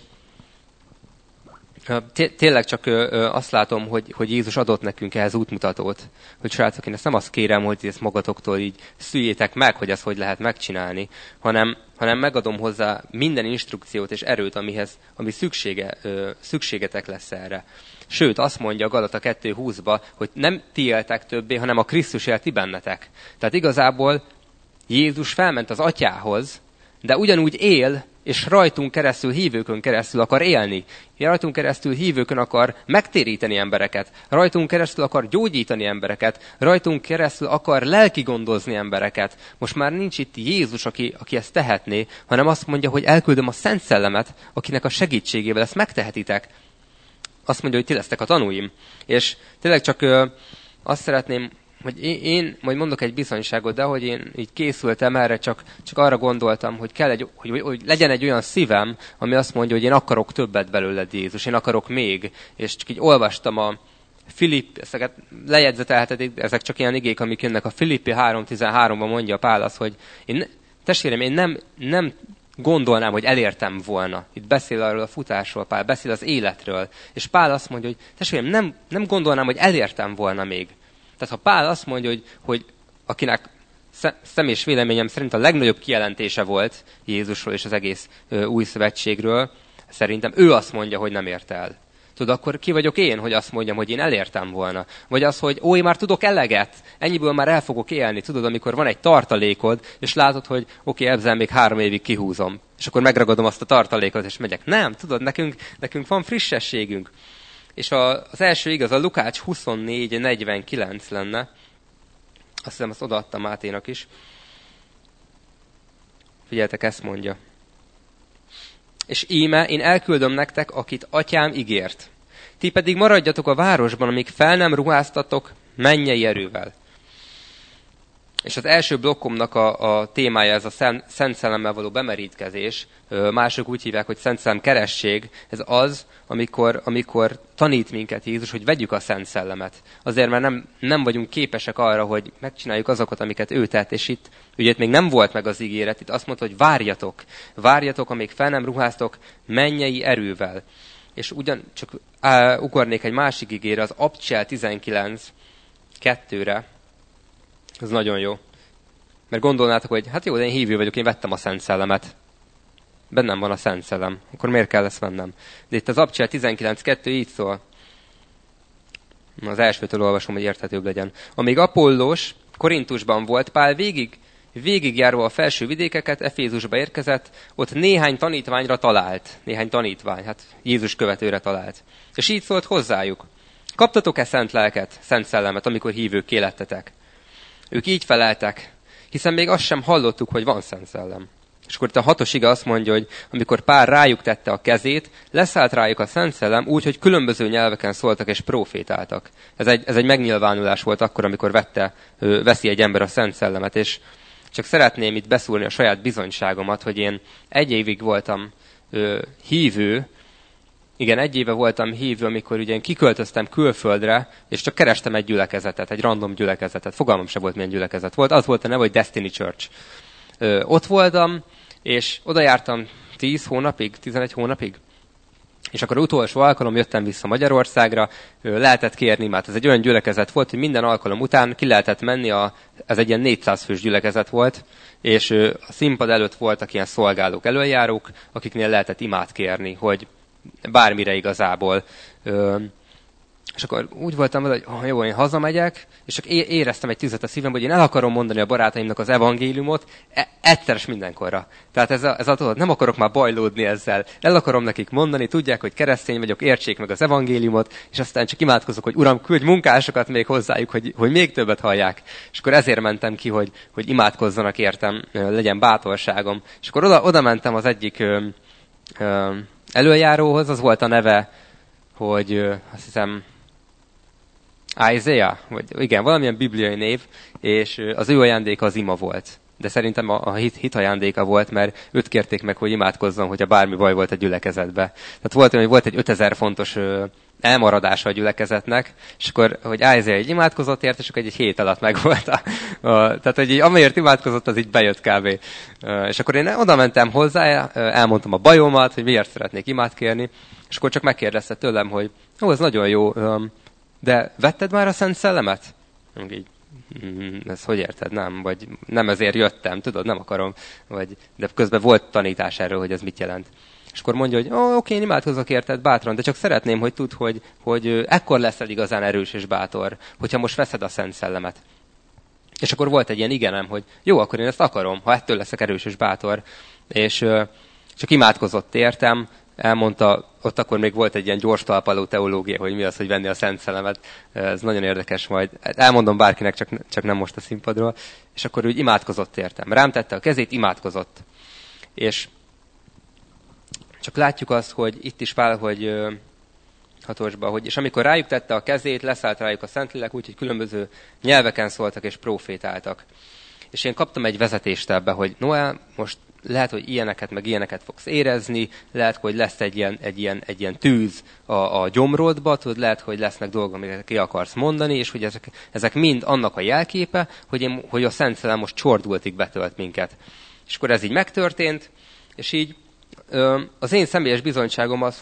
B: tényleg csak azt látom, hogy Jézus adott nekünk ehhez útmutatót, hogy srácok, én ezt nem azt kérem, hogy ezt magatoktól így szüljétek meg, hogy ezt hogy lehet megcsinálni, hanem megadom hozzá minden instrukciót és erőt, ami szükségetek lesz erre. Sőt, azt mondja a Galata 2:20-ba, hogy nem ti éltek többé, hanem a Krisztus él ti bennetek. Tehát igazából Jézus felment az Atyához, de ugyanúgy él, és rajtunk keresztül, hívőkön keresztül akar élni. Rajtunk keresztül, hívőkön akar megtéríteni embereket. Rajtunk keresztül akar gyógyítani embereket. Rajtunk keresztül akar lelkigondozni embereket. Most már nincs itt Jézus, aki ezt tehetné, hanem azt mondja, hogy elküldöm a Szent Szellemet, akinek a segítségével ezt megtehetitek. Azt mondja, hogy ti lesztek a tanúim. És tényleg csak azt szeretném, hogy én majd mondok egy bizonyságot, de hogy én így készültem erre, csak arra gondoltam, hogy kell hogy legyen egy olyan szívem, ami azt mondja, hogy én akarok többet belőled, Jézus, én akarok még. És csak így olvastam a ezeket lejegyzetelhetetik, ezek csak ilyen igék, amik jönnek a Filippi 3:13-ban mondja Pál az, hogy testvérem, én nem gondolnám, hogy elértem volna. Itt beszél arról a futásról, Pál, beszél az életről. És Pál azt mondja, hogy testvérem, nem gondolnám, hogy elértem volna még. Tehát ha Pál azt mondja, hogy akinek személyes véleményem szerint a legnagyobb kijelentése volt Jézusról és az egész új szövetségről, szerintem ő azt mondja, hogy nem ért el. Tudod, akkor ki vagyok én, hogy azt mondjam, hogy én elértem volna? Vagy az, hogy én már tudok eleget, ennyiből már el fogok élni. Tudod, amikor van egy tartalékod, és látod, hogy ezzel még 3 évig kihúzom. És akkor megragadom azt a tartalékot, és megyek. Nem, tudod, nekünk van frissességünk. És az első igaz, a Lukács 24:49 lenne. Azt hiszem, azt odaadtam Máténak is. Figyeljetek, ezt mondja. És íme, én elküldöm nektek, akit atyám ígért. Ti pedig maradjatok a városban, amíg fel nem ruháztatok mennyei erővel. És az első blokkomnak a témája ez a Szent Szellemmel való bemerítkezés. Mások úgy hívják, hogy Szent Szellem keresség. Ez az, amikor tanít minket Jézus, hogy vegyük a Szent Szellemet. Azért, mert nem vagyunk képesek arra, hogy megcsináljuk azokat, amiket ő tett, és itt még nem volt meg az ígéret. Itt azt mondta, hogy várjatok, amíg fel nem ruháztok mennyei erővel. És ugyancsak ugornék egy másik ígére, az Abcsel 19:2-re. Ez nagyon jó. Mert gondolnátok, hogy hát jó, de én hívő vagyok, én vettem a Szent Szellemet. Bennem van a Szent Szellem. Akkor miért kell ezt vennem? De itt az Abcsel 19:2 így szól. Az elsőtől olvasom, hogy érthetőbb legyen. Amíg Apollós Korintusban volt, Pál végigjárva a felső vidékeket, Efézusba érkezett, ott néhány tanítványra talált. Néhány tanítvány, hát Jézus követőre talált. És így szólt hozzájuk. Kaptatok-e szent lelket, Szent Szellemet, amikor hívőkké lettetek? Ők így feleltek, hiszen még azt sem hallottuk, hogy van Szent Szellem. És akkor itt a 6. ige azt mondja, hogy amikor Pál rájuk tette a kezét, leszállt rájuk a Szent Szellem úgy, hogy különböző nyelveken szóltak és profétáltak. Ez egy megnyilvánulás volt akkor, amikor veszi egy ember a Szent Szellemet, és csak szeretném itt beszúrni a saját bizonyságomat, hogy én 1 évig voltam hívő. Igen, 1 éve voltam hívő, amikor ugye én kiköltöztem külföldre, és csak kerestem egy gyülekezetet, egy random gyülekezetet. Fogalmam sem volt, milyen gyülekezet volt. Az volt a neve, hogy Destiny Church. Ott voltam, és oda jártam 10 hónapig, 11 hónapig. És akkor utolsó alkalom jöttem vissza Magyarországra, lehetett kérni, mert ez egy olyan gyülekezet volt, hogy minden alkalom után ki lehetett menni, ez egy ilyen 400 fős gyülekezet volt, és a színpad előtt voltak ilyen szolgálók, elöljárók, akiknél lehetett imát kérni, hogy bármire igazából. És akkor úgy voltam vele, hogy jó, én hazamegyek, és csak éreztem egy tüzet a szívemben, hogy én el akarom mondani a barátaimnak az evangéliumot egyszer és mindenkorra. Tehát ez a tudod, nem akarok már bajlódni ezzel. El akarom nekik mondani, tudják, hogy keresztény vagyok, értsék meg az evangéliumot, és aztán csak imádkozok, hogy Uram, küldj munkásokat még hozzájuk, hogy még többet hallják. És akkor ezért mentem ki, hogy imádkozzanak értem, legyen bátorságom. És akkor oda mentem az egyik előjáróhoz, az volt a neve, hogy azt hiszem Isaiah, vagy igen, valamilyen bibliai név, és az ő ajándéka az ima volt. De szerintem a hit ajándéka volt, mert őt kérték meg, hogy imádkozzon, hogyha bármi baj volt a gyülekezetbe. Tehát volt egy 5000 fontos elmaradása a gyülekezetnek, és akkor, hogy Isaiah így imádkozott ért, és akkor egy hét alatt megvolt. Tehát, hogy így, amiért imádkozott, az így bejött kb. És akkor én oda mentem hozzá, elmondtam a bajomat, hogy miért szeretnék imát kérni, és akkor csak megkérdezte tőlem, hogy ez nagyon jó, de vetted már a Szent Szellemet? Így, ezt hogy érted? Nem, vagy nem ezért jöttem, tudod, nem akarom. De közben volt tanítás erről, hogy ez mit jelent. És akkor mondja, hogy oké, én imádkozok érted bátran, de csak szeretném, hogy tudd, hogy ekkor leszel igazán erős és bátor, hogyha most veszed a Szent Szellemet. És akkor volt egy ilyen igenem, hogy jó, akkor én ezt akarom, ha ettől leszek erős és bátor. És csak imádkozott értem, elmondta, ott akkor még volt egy ilyen gyors talpaló teológia, hogy mi az, hogy venni a Szent Szellemet. Ez nagyon érdekes majd. Elmondom bárkinek, csak nem most a színpadról. És akkor úgy imádkozott értem. Rám tette a kezét, imádkozott. És csak látjuk azt, hogy itt is Pál, hogy 6-osban, hogy és amikor rájuk tette a kezét, leszállt rájuk a Szentlélek, úgyhogy különböző nyelveken szóltak és profétáltak. És én kaptam egy vezetést ebbe, hogy Noel, most lehet, hogy ilyeneket fogsz érezni, lehet, hogy lesz egy ilyen tűz a gyomrodba, tudod, lehet, hogy lesznek dolgok, amiket ki akarsz mondani, és hogy ezek mind annak a jelképe, hogy a Szent Szellem most csordultig betölt minket. És akkor ez így megtörtént, És így az én személyes bizonyságom az,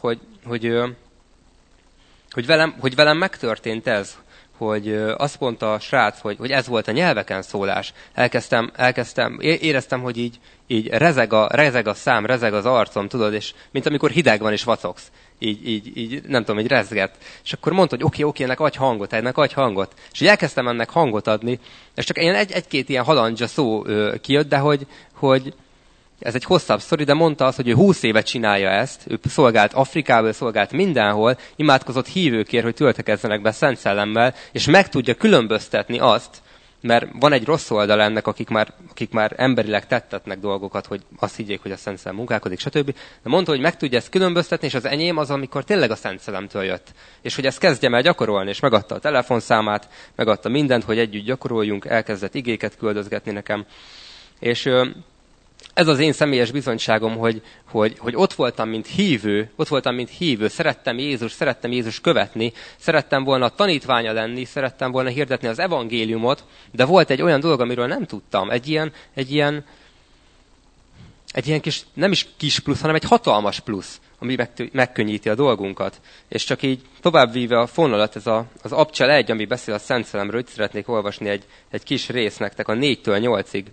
B: hogy velem megtörtént ez, hogy azt mondta a srác, hogy ez volt a nyelveken szólás. Éreztem, hogy így rezeg a szám, rezeg az arcom, tudod, és mint amikor hideg van és vacogsz. Így nem tudom, így rezget. És akkor mondta, hogy oké, ennek adj hangot. És így elkezdtem ennek hangot adni, és csak egy-két ilyen halandzsa szó kijött, de hogy ez egy hosszabb sztori, de mondta azt, hogy ő 20 éve csinálja ezt, ő szolgált Afrikában, szolgált mindenhol, imádkozott hívőkért, hogy töltekezzenek be Szent Szellemmel, és meg tudja különböztetni azt, mert van egy rossz oldal ennek, akik már emberileg tettetnek dolgokat, hogy azt higgyék, hogy a Szent Szellem munkálkodik, stb. De mondta, hogy meg tudja ezt különböztetni, és az enyém az, amikor tényleg a Szent Szellemtől jött. És hogy ezt kezdjem el gyakorolni, és megadta a telefonszámát, megadta mindent, hogy együtt gyakoroljunk, elkezdett igéket küldözgetni nekem. És ez az én személyes bizonyságom, hogy ott voltam, mint hívő, szerettem Jézus követni, szerettem volna tanítványa lenni, szerettem volna hirdetni az evangéliumot, de volt egy olyan dolog, amiről nem tudtam, egy ilyen kis, nem is kis plusz, hanem egy hatalmas plusz, ami megkönnyíti a dolgunkat. És csak így továbbvíve a fonalat, ez az Abcsel 1, ami beszél a Szent Szellemről, itt szeretnék olvasni egy kis rész nektek, a 4-től 8-ig.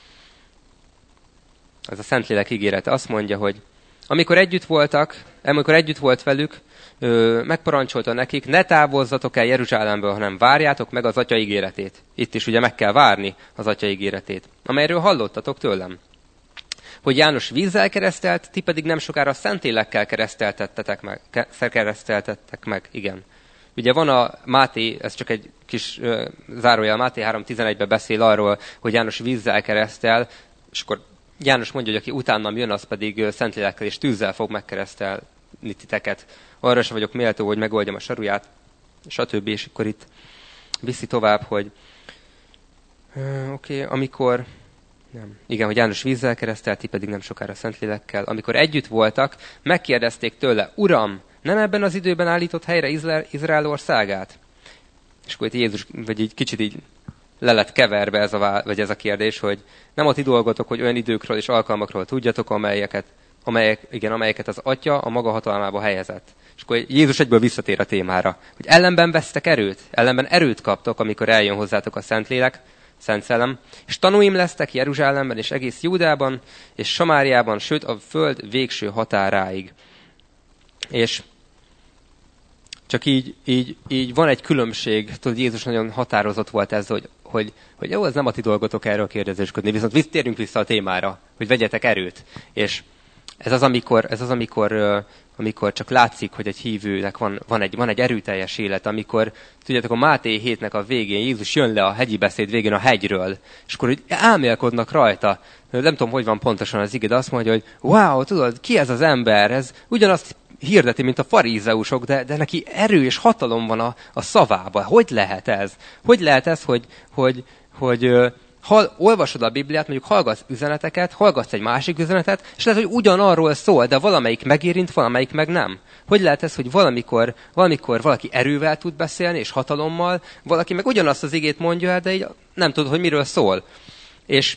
B: Ez a Szentlélek ígérete. Azt mondja, hogy amikor együtt volt velük, megparancsolta nekik, ne távozzatok el Jeruzsálemből, hanem várjátok meg az Atya ígéretét. Itt is ugye meg kell várni az Atya ígéretét, amelyről hallottatok tőlem. Hogy János vízzel keresztelt, ti pedig nem sokára Szentlélekkel kereszteltettek meg. Igen. Ugye van a Máté, ez csak egy kis zárójel, Máté 3.11-ben beszél arról, hogy János vízzel keresztel, és akkor János mondja, hogy aki utánam jön, az pedig Szentlélekkel és tűzzel fog megkeresztelni titeket. Arra sem vagyok méltó, hogy megoldjam a saruját, stb. És akkor itt viszi tovább, hogy hogy János vízzel keresztelt, ti pedig nem sokára Szentlélekkel. Amikor együtt voltak, megkérdezték tőle, Uram, nem ebben az időben állított helyre Izrael országát? És akkor itt Jézus, vagy így kicsit így le lett keverve ez a kérdés, hogy nem a ti dolgotok, hogy olyan időkről és alkalmakról tudjatok, amelyeket az Atya a maga hatalmába helyezett. És akkor Jézus egyből visszatér a témára, hogy ellenben erőt kaptok, amikor eljön hozzátok a Szentlélek, Szent Szellem, és tanúim lesztek Jeruzsálemben és egész Júdeában és Samáriában, sőt a föld végső határáig. És csak így van egy különbség, tudod, Jézus nagyon határozott volt ez, hogy jó, ez nem a ti dolgotok erről kérdezősködni, viszont térjünk vissza a témára, hogy vegyetek erőt. És ez az, amikor csak látszik, hogy egy hívőnek van egy erőteljes élet, amikor, tudjátok, a Máté 7-nek a végén Jézus jön le a hegyi beszéd végén a hegyről, és akkor úgy elmélkodnak rajta. Nem tudom, hogy van pontosan az ige, de azt mondja, hogy wow, tudod, ki ez az ember? Ez ugyanazt hirdeti, mint a farízeusok, de neki erő és hatalom van a szavában. Hogy lehet ez? Hogy lehet ez, hogy olvasod a Bibliát, mondjuk hallgatsz üzeneteket, hallgatsz egy másik üzenetet, és lehet, hogy ugyanarról szól, de valamelyik megérint, valamelyik meg nem. Hogy lehet ez, hogy valamikor valaki erővel tud beszélni, és hatalommal, valaki meg ugyanazt az igét mondja el, de így nem tudod, hogy miről szól. És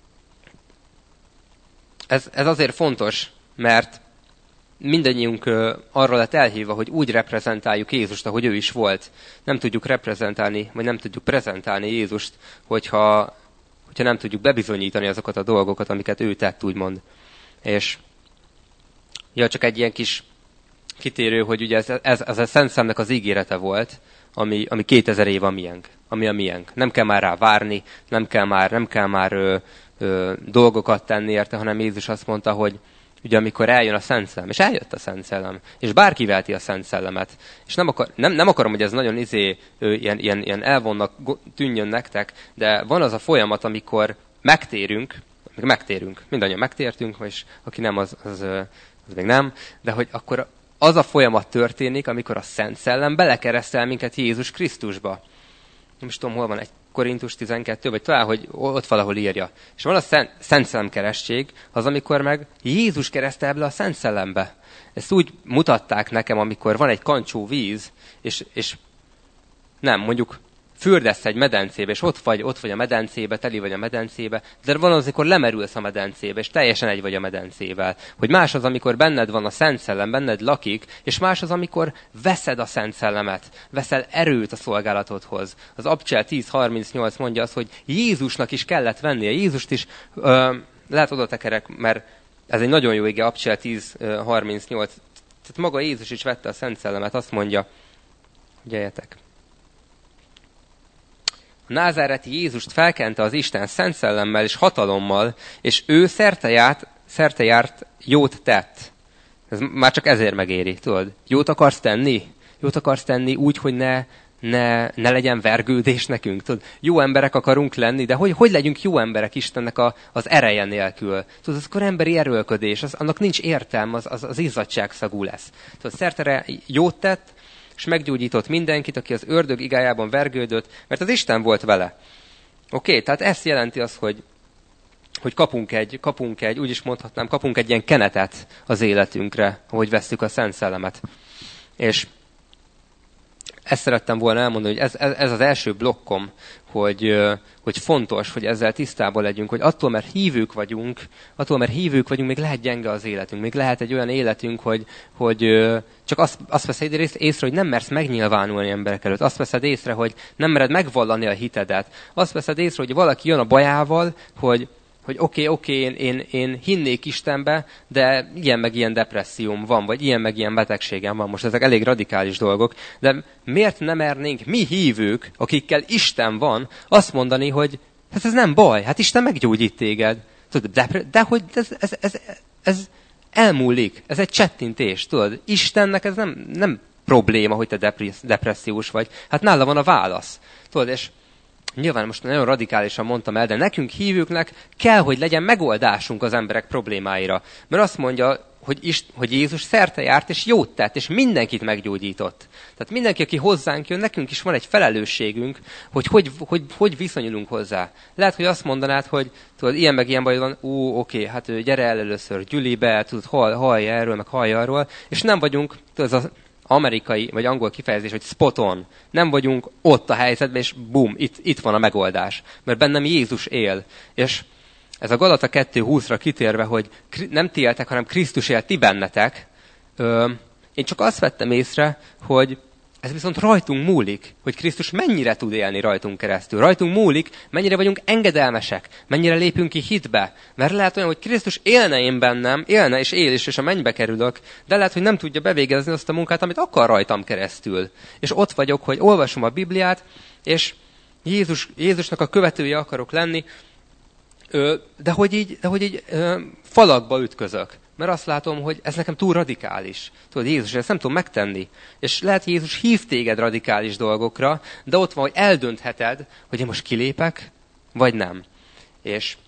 B: ez azért fontos, mert mindannyiunk arra lett elhívva, hogy úgy reprezentáljuk Jézust, ahogy ő is volt. Nem tudjuk reprezentálni, vagy nem tudjuk prezentálni Jézust, hogyha nem tudjuk bebizonyítani azokat a dolgokat, amiket ő tett, úgymond. És csak egy ilyen kis kitérő, hogy ugye ez a Szent Szellemnek az ígérete volt, ami 2000 év a miénk. Nem kell már rá várni, nem kell már dolgokat tenni érte, hanem Jézus azt mondta, hogy ugye amikor eljön a Szent Szellem, és eljött a Szent Szellem, és bárki veheti a Szent Szellemet, és nem akarom, hogy ez nagyon ilyen elvonnak tűnjön nektek, de van az a folyamat, amikor megtérünk, mindannyian megtértünk, és aki nem, az még nem, de hogy akkor az a folyamat történik, amikor a Szent Szellem belekeresztel minket Jézus Krisztusba. Nem is tudom, hol van, 1 Korintus 12, vagy talán, hogy ott valahol írja. És van a Szent Szellem keresztség, az amikor meg Jézus keresztel bele a Szent Szellembe. Ezt úgy mutatták nekem, amikor van egy kancsó víz, és nem, mondjuk fürdesz egy medencébe, és ott vagy a medencébe, teli vagy a medencébe, de van az, amikor lemerülsz a medencébe, és teljesen egy vagy a medencével. Hogy más az, amikor benned van a Szent Szellem, benned lakik, és más az, amikor veszed a Szent Szellemet, veszel erőt a szolgálatodhoz. Az Abcsel 10.38 mondja azt, hogy Jézusnak is kellett vennie. Jézust is, lehet oda tekerek, mert ez egy nagyon jó ige, Abcsel 10.38. Tehát maga Jézus is vette a Szent Szellemet, azt mondja, gyerjetek. A názáreti Jézust felkente az Isten Szent Szellemmel és hatalommal, és ő szerte járt jót tett. Ez már csak ezért megéri, tudod? Jót akarsz tenni? Jót akarsz tenni úgy, hogy ne legyen vergődés nekünk, tudod? Jó emberek akarunk lenni, de hogy legyünk jó emberek Istennek az ereje nélkül? Tudod, az akkor emberi erőlködés, annak nincs értelme, az izzadságszagú lesz. Tudod, szerte jót tett, és meggyógyított mindenkit, aki az ördög igájában vergődött, mert az Isten volt vele. Oké, tehát ezt jelenti az, hogy kapunk egy, úgy is mondhatnám, kapunk egy ilyen kenetet az életünkre, ahogy vesszük a Szent Szellemet. És ezt szerettem volna elmondani, hogy ez az első blokkom, hogy fontos, hogy ezzel tisztában legyünk, hogy attól, mert hívők vagyunk, még lehet gyenge az életünk, még lehet egy olyan életünk, hogy csak azt veszed észre, hogy nem mersz megnyilvánulni emberek előtt. Azt veszed észre, hogy nem mered megvallani a hitedet. Azt veszed észre, hogy valaki jön a bajával, hogy oké, én hinnék Istenbe, de ilyen meg ilyen depresszióm van, vagy ilyen meg ilyen betegségem van. Most ezek elég radikális dolgok, de miért nem mernénk mi hívők, akikkel Isten van, azt mondani, hogy hát ez nem baj, hát Isten meggyógyít téged. Tudod, de hogy ez elmúlik, ez egy csettintés, tudod. Istennek ez nem probléma, hogy te depressziós vagy. Hát nála van a válasz. Tudod, és nyilván most nagyon radikálisan mondtam el, de nekünk hívőknek kell, hogy legyen megoldásunk az emberek problémáira. Mert azt mondja, hogy Jézus szerte járt, és jót tett, és mindenkit meggyógyított. Tehát mindenki, aki hozzánk jön, nekünk is van egy felelősségünk, hogy viszonyulunk hozzá. Lehet, hogy azt mondanád, hogy tudod, ilyen meg ilyen baj van, oké, hát gyere el először Gyülibe, tudod, hallja erről, meg hallja arról, és nem vagyunk, tudod, az amerikai vagy angol kifejezés, hogy spot on. Nem vagyunk ott a helyzetben, és bum, itt van a megoldás. Mert bennem Jézus él. És ez a Galata 2.20-ra kitérve, hogy nem ti éltek, hanem Krisztus él ti bennetek. Én csak azt vettem észre, hogy ez viszont rajtunk múlik, hogy Krisztus mennyire tud élni rajtunk keresztül. Rajtunk múlik, mennyire vagyunk engedelmesek, mennyire lépünk ki hitbe. Mert lehet olyan, hogy Krisztus élne én bennem, élne és él is, és a mennybe kerülök, de lehet, hogy nem tudja bevégezni azt a munkát, amit akar rajtam keresztül. És ott vagyok, hogy olvasom a Bibliát, és Jézusnak a követője akarok lenni, de hogy így falakba ütközök. Mert azt látom, hogy ez nekem túl radikális. Tudod, Jézus, ezt nem tudom megtenni. És lehet, Jézus hív téged radikális dolgokra, de ott van, hogy eldöntheted, hogy én most kilépek, vagy nem. És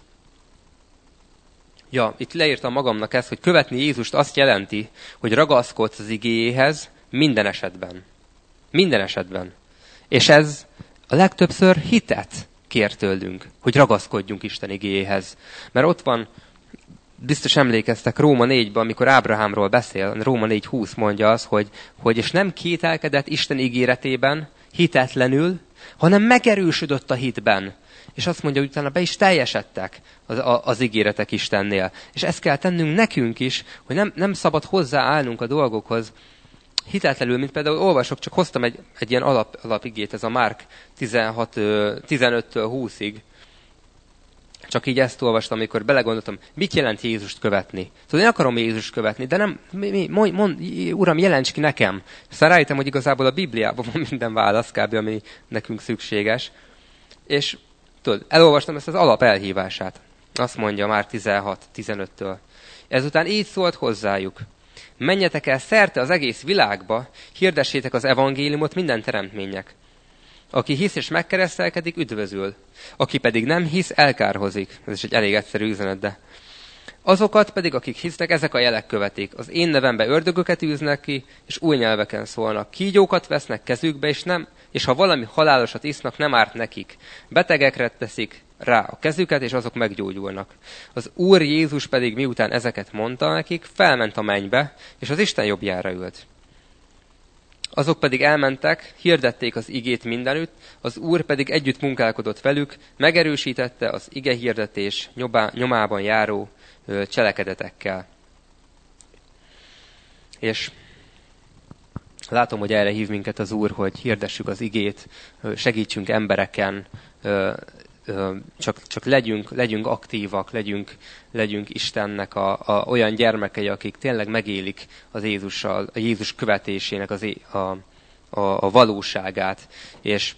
B: itt leírtam magamnak ezt, hogy követni Jézust azt jelenti, hogy ragaszkodsz az igéjéhez minden esetben. Minden esetben. És ez a legtöbbször hitet kér tőlünk, hogy ragaszkodjunk Isten igéjéhez. Mert ott van, biztos emlékeztek Róma 4-ben, amikor Ábrahámról beszél, Róma 4.20 mondja az, hogy és nem kételkedett Isten ígéretében hitetlenül, hanem megerősödött a hitben. És azt mondja, hogy utána be is teljesedtek az ígéretek Istennél. És ezt kell tennünk nekünk is, hogy nem szabad hozzáállnunk a dolgokhoz hitetlenül, mint például olvasok, csak hoztam egy ilyen alapigét, ez a Márk 15-től 20-ig. Csak így ezt olvastam, amikor belegondoltam, mit jelent Jézust követni. Tudod, én akarom Jézust követni, de nem, Uram, jelents ki nekem. Aztán rájöttem, hogy igazából a Bibliában van minden válasz, kb. Ami nekünk szükséges. És tudod, elolvastam ezt az alap elhívását. Azt mondja már 16-15-től. Ezután így szólt hozzájuk. Menjetek el szerte az egész világba, hirdessétek az evangéliumot minden teremtmények. Aki hisz és megkeresztelkedik, üdvözül. Aki pedig nem hisz, elkárhozik. Ez is egy elég egyszerű üzenet, de... Azokat pedig, akik hisznek, ezek a jelek követik. Az én nevembe ördögöket űznek ki, és új nyelveken szólnak. Kígyókat vesznek kezükbe, és ha valami halálosat isznak, nem árt nekik. Betegekre teszik rá a kezüket, és azok meggyógyulnak. Az Úr Jézus pedig miután ezeket mondta nekik, felment a mennybe, és az Isten jobbjára ült. Azok pedig elmentek, hirdették az igét mindenütt, az Úr pedig együtt munkálkodott velük, megerősítette az ige hirdetés nyomában járó cselekedetekkel. És látom, hogy erre hív minket az Úr, hogy hirdessük az igét, segítsünk embereken, csak legyünk aktívak, legyünk Istennek olyan gyermekei, akik tényleg megélik az Jézussal, a Jézus követésének a valóságát. És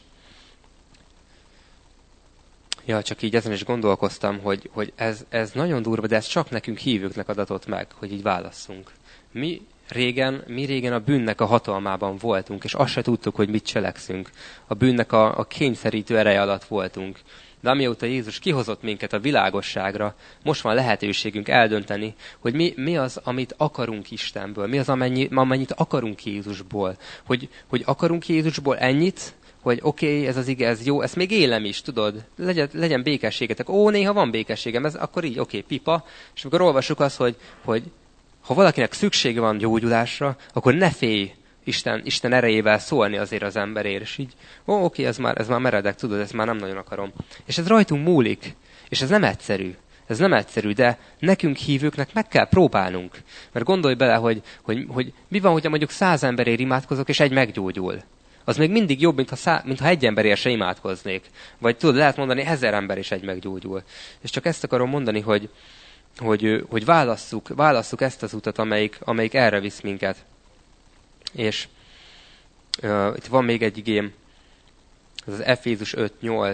B: csak így ezen is gondolkoztam, hogy ez nagyon durva, de ez csak nekünk hívőknek adatott meg, hogy így válasszunk. Mi régen a bűnnek a hatalmában voltunk, és azt se tudtuk, hogy mit cselekszünk. A bűnnek a kényszerítő ereje alatt voltunk. De amióta Jézus kihozott minket a világosságra, most van lehetőségünk eldönteni, hogy mi az, amit akarunk Istenből, mi az, amennyit akarunk Jézusból. Hogy akarunk Jézusból ennyit, hogy oké, ez az ige, ez jó, ezt még élem is, tudod, legyen békességetek. Néha van békességem, ez akkor így, oké, pipa. És amikor olvassuk azt, hogy ha valakinek szüksége van gyógyulásra, akkor ne félj Isten erejével szólni azért az emberért. És így, oké, ez már meredek, tudod, ezt már nem nagyon akarom. És ez rajtunk múlik. És ez nem egyszerű. Ez nem egyszerű, de nekünk hívőknek meg kell próbálnunk. Mert gondolj bele, hogy mi van, hogyha mondjuk 100 emberért imádkozok, és egy meggyógyul. Az még mindig jobb, mintha egy emberért se imádkoznék. Vagy tudod, lehet mondani, 1000 ember is egy meggyógyul. És csak ezt akarom mondani, hogy válasszuk ezt az utat, amelyik erre visz minket. És itt van még egy igém, ez az Efézus 5:8.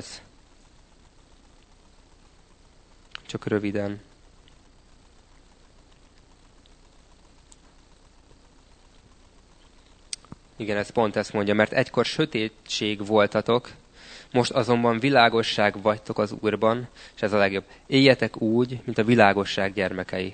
B: Csak röviden. Igen, ez pont ezt mondja, mert egykor sötétség voltatok, most azonban világosság vagytok az Úrban, és ez a legjobb. Éljetek úgy, mint a világosság gyermekei.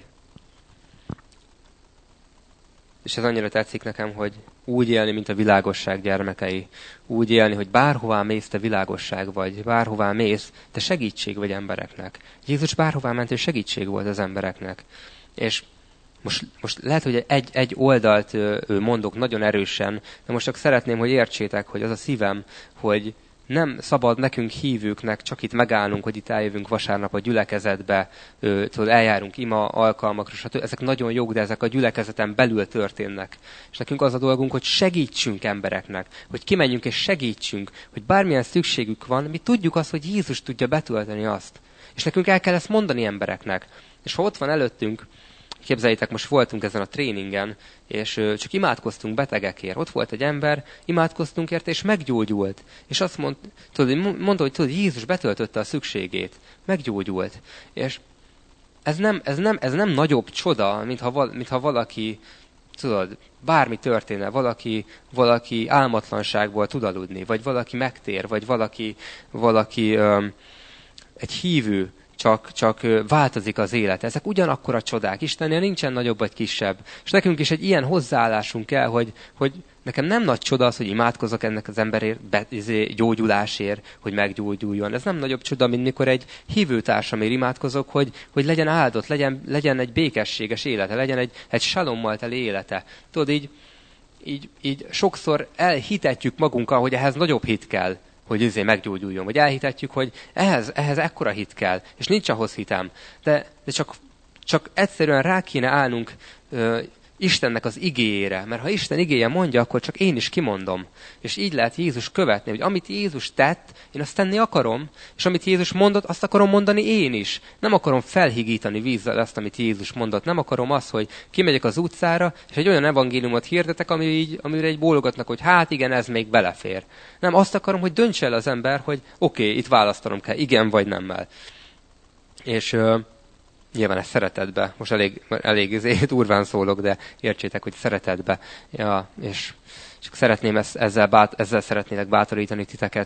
B: És ez annyira tetszik nekem, hogy úgy élni, mint a világosság gyermekei. Úgy élni, hogy bárhová mész, te világosság vagy. Bárhová mész, te segítség vagy embereknek. Jézus bárhová ment, ő segítség volt az embereknek. És most lehet, hogy egy oldalt mondok nagyon erősen, de most csak szeretném, hogy értsétek, hogy az a szívem, hogy nem szabad nekünk hívőknek csak itt megállnunk, hogy itt eljövünk vasárnap a gyülekezetbe, eljárunk ima alkalmakra, stb. Ezek nagyon jók, de ezek a gyülekezeten belül történnek. És nekünk az a dolgunk, hogy segítsünk embereknek, hogy kimenjünk és segítsünk, hogy bármilyen szükségük van, mi tudjuk azt, hogy Jézus tudja betölteni azt. És nekünk el kell ezt mondani embereknek. És ha ott van előttünk, képzeljétek, most voltunk ezen a tréningen, és csak imádkoztunk betegekért. Ott volt egy ember, imádkoztunk érte, és meggyógyult. És azt mondta, hogy Jézus betöltötte a szükségét. Meggyógyult. És ez nem nagyobb csoda, mintha valaki, tudod, bármi történne, valaki álmatlanságból tud aludni, vagy valaki megtér, vagy valaki egy hívő, csak változik az élet. Ezek ugyanakkor a csodák. Istennél nincsen nagyobb vagy kisebb. És nekünk is egy ilyen hozzáállásunk kell, hogy nekem nem nagy csoda az, hogy imádkozok ennek az emberért, gyógyulásért, hogy meggyógyuljon. Ez nem nagyobb csoda, mint mikor egy hívőtársamért imádkozok, hogy legyen áldott, legyen egy békességes élete, legyen egy salommal teli élete. Tudod, így sokszor elhitetjük magunkkal, hogy ehhez nagyobb hit kell, hogy meggyógyuljon. Vagy elhitetjük, hogy ehhez ekkora hit kell, és nincs ahhoz hitem. De csak egyszerűen rá kéne állnunk Istennek az igéjére, mert ha Isten igéje mondja, akkor csak én is kimondom. És így lehet Jézus követni, hogy amit Jézus tett, én azt tenni akarom, és amit Jézus mondott, azt akarom mondani én is. Nem akarom felhigítani vízzel azt, amit Jézus mondott. Nem akarom azt, hogy kimegyek az utcára, és egy olyan evangéliumot hirdetek, amire így bólogatnak, hogy hát igen, ez még belefér. Nem, azt akarom, hogy döntse el az ember, hogy oké, itt választanom kell, igen vagy nemmel. És nyilván ez szeretetbe. Most elég durván szólok, de értsétek, hogy szeretetbe. Ja, és csak szeretném ezzel szeretnélek bátorítani titeket,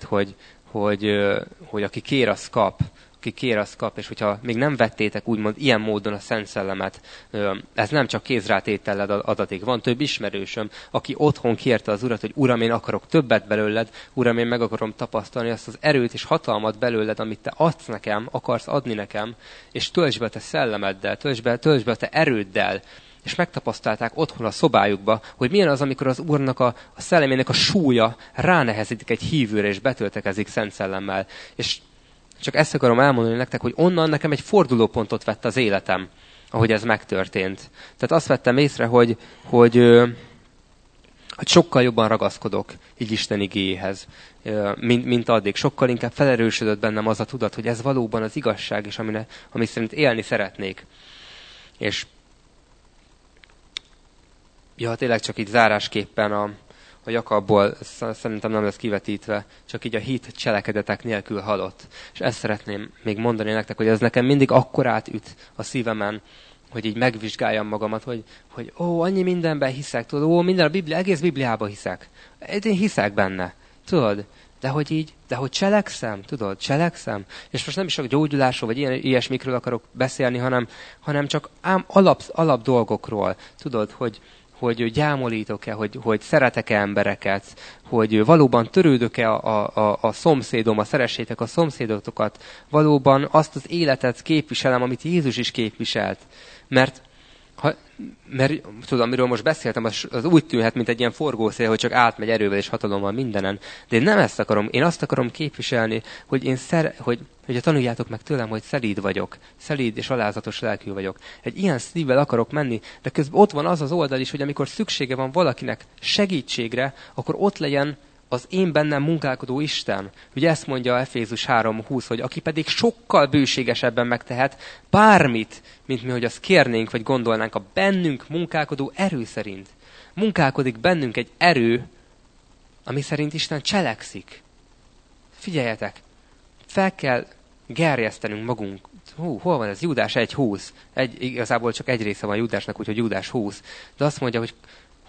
B: hogy aki kér, az kap. Aki kér, az kap, és hogyha még nem vettétek úgymond ilyen módon a Szent Szellemet, ez nem csak kézrátétellel adatik. Van több ismerősöm, aki otthon kérte az Urat, hogy Uram, én akarok többet belőled, Uram, én meg akarom tapasztalni azt az erőt és hatalmat belőled, amit te adsz nekem, akarsz adni nekem, és töltsd be te szellemeddel, töltsd be te erőddel, és megtapasztalták otthon a szobájukba, hogy milyen az, amikor az Úrnak a szellemének a súlya ránehezítik egy hívőre, és betöltekezik Szent Szellemmel. És csak ezt akarom elmondani nektek, hogy onnan nekem egy fordulópontot vett az életem, ahogy ez megtörtént. Tehát azt vettem észre, hogy sokkal jobban ragaszkodok így Isten igéjéhez, mint addig. Sokkal inkább felerősödött bennem az a tudat, hogy ez valóban az igazság, és ami szerint élni szeretnék. És tényleg csak így zárásképpen a Jakabból szerintem nem lesz kivetítve, csak így a hit cselekedetek nélkül halott. És ezt szeretném még mondani nektek, hogy ez nekem mindig akkorát üt a szívemen, hogy így megvizsgáljam magamat, hogy annyi mindenben hiszek, tudod, minden egész Bibliában hiszek. Én hiszek benne, tudod, de hogy cselekszem, tudod, cselekszem. És most nem is csak gyógyulásról, vagy ilyesmikről akarok beszélni, hanem csak alap dolgokról, tudod, hogy gyámolítok-e, hogy szeretek-e embereket, hogy valóban törődök-e a szomszédom, szeressétek a szomszédotokat, valóban azt az életet képviselem, amit Jézus is képviselt. Mert tudod, amiről most beszéltem, az úgy tűnhet, mint egy ilyen forgószél, hogy csak átmegy erővel és hatalommal mindenen. De én nem ezt akarom, én azt akarom képviselni, hogy hogy tanuljátok meg tőlem, hogy szelíd vagyok, szelíd és alázatos lelkű vagyok. Egy ilyen szívvel akarok menni, de közben ott van az oldal is, hogy amikor szüksége van valakinek segítségre, akkor ott legyen az én bennem munkálkodó Isten. Ugye ezt mondja Efézus 3:20, hogy aki pedig sokkal bőségesebben megtehet bármit, mint mi, hogy azt kérnénk, vagy gondolnánk a bennünk munkálkodó erő szerint. Munkálkodik bennünk egy erő, ami szerint Isten cselekszik. Figyeljetek, fel kell gerjesztenünk magunk. Hol van ez? Júdás 1:20. Igazából csak egy része van Júdásnak, úgyhogy Júdás 20. De azt mondja, hogy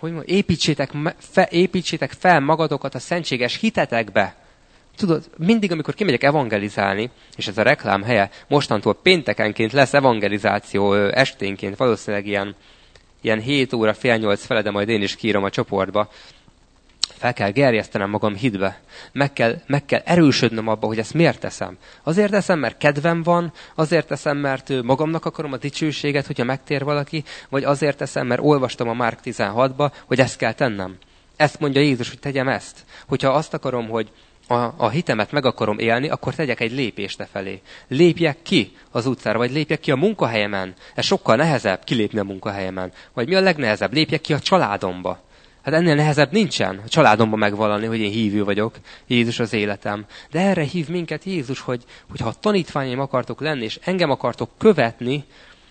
B: építsétek fel magatokat a szentséges hitetekbe. Tudod, mindig, amikor kimegyek evangelizálni, és ez a reklám helye, mostantól péntekenként lesz evangelizáció esténként, valószínűleg ilyen 7 óra, fél 8 fele, de majd én is kiírom a csoportba. Fel kell gerjesztenem magam hitbe. Meg kell erősödnöm abba, hogy ezt miért teszem. Azért teszem, mert kedvem van, azért teszem, mert magamnak akarom a dicsőséget, hogyha megtér valaki, vagy azért teszem, mert olvastam a Márk 16-ba, hogy ezt kell tennem. Ezt mondja Jézus, hogy tegyem ezt. Hogyha azt akarom, hogy a hitemet meg akarom élni, akkor tegyek egy lépést felé. Lépjek ki az utcára, vagy lépjek ki a munkahelyemen. Ez sokkal nehezebb kilépni a munkahelyemen. Vagy mi a legnehezebb? Lépjek ki a családomba. Hát ennél nehezebb nincsen a családomban megvallani, hogy én hívő vagyok, Jézus az életem. De erre hív minket Jézus, hogy ha tanítványaim akartok lenni, és engem akartok követni,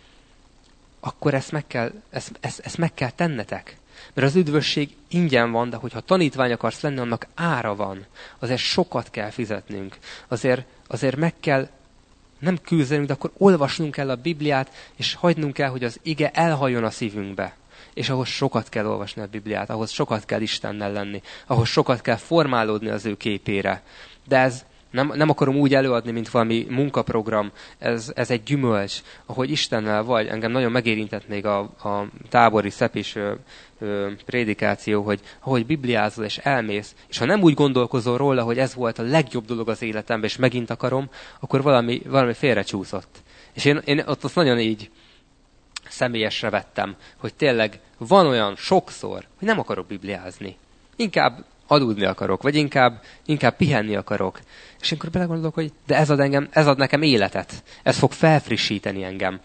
B: akkor ezt meg kell tennetek. Mert az üdvösség ingyen van, de hogyha tanítvány akarsz lenni, annak ára van. Azért sokat kell fizetnünk. Azért meg kell nem küzdenünk, de akkor olvasnunk kell a Bibliát, és hagynunk kell, hogy az ige elhajjon a szívünkbe. És ahhoz sokat kell olvasni a Bibliát, ahhoz sokat kell Istennel lenni, ahhoz sokat kell formálódni az ő képére. De ez nem akarom úgy előadni, mint valami munkaprogram, ez egy gyümölcs, ahogy Istennel vagy. Engem nagyon megérintett még a tábori szepis prédikáció, hogy ahogy bibliázol és elmész, és ha nem úgy gondolkozol róla, hogy ez volt a legjobb dolog az életemben, és megint akarom, akkor valami félrecsúszott. És én ott nagyon így személyesre vettem, hogy tényleg van olyan sokszor, hogy nem akarok bibliázni. Inkább aludni akarok, vagy inkább pihenni akarok. És akkor belegondolok, hogy de ez ad nekem életet. Ez fog felfrissíteni engem.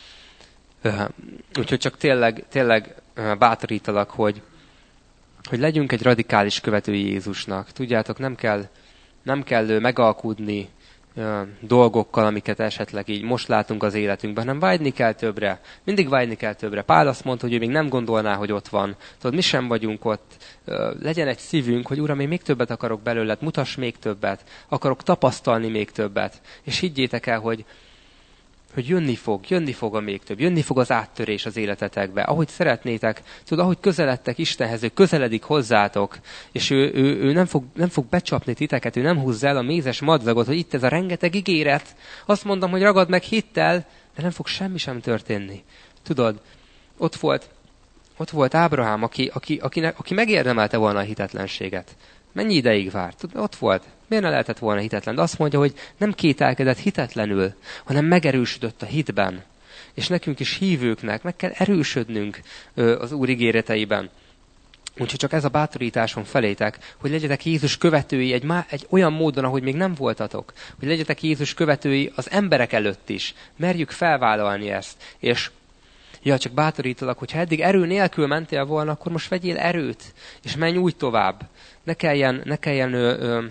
B: Úgyhogy csak tényleg bátorítalak, hogy legyünk egy radikális követői Jézusnak. Tudjátok, nem kell megalkudni dolgokkal, amiket esetleg így most látunk az életünkben, hanem vágyni kell többre. Mindig vágyni kell többre. Pál azt mondta, hogy ő még nem gondolná, hogy ott van. Tudod, mi sem vagyunk ott. Legyen egy szívünk, hogy Uram, én még többet akarok belőled, mutass még többet. Akarok tapasztalni még többet. És higgyétek el, hogy jönni fog a még több, jönni fog az áttörés az életetekbe. Ahogy szeretnétek, tudod, ahogy közeledtek Istenhez, ő közeledik hozzátok, és ő nem fog becsapni titeket, ő nem húzza el a mézes madzagot, hogy itt ez a rengeteg ígéret. Azt mondom, hogy ragad meg hittel, de nem fog semmi sem történni. Tudod, ott volt Ábrahám, aki megérdemelte volna a hitetlenséget. Mennyi ideig várt? Ott volt. Miért ne lehetett volna hitetlen? De azt mondja, hogy nem kételkedett hitetlenül, hanem megerősödött a hitben. És nekünk is hívőknek meg kell erősödnünk az Úr ígéreteiben. Úgyhogy csak ez a bátorításom felétek, hogy legyetek Jézus követői egy olyan módon, ahogy még nem voltatok. Hogy legyetek Jézus követői az emberek előtt is. Merjük felvállalni ezt. És csak bátorítalak, hogyha eddig erő nélkül mentél volna, akkor most vegyél erőt, és menj úgy tovább. Ne kelljen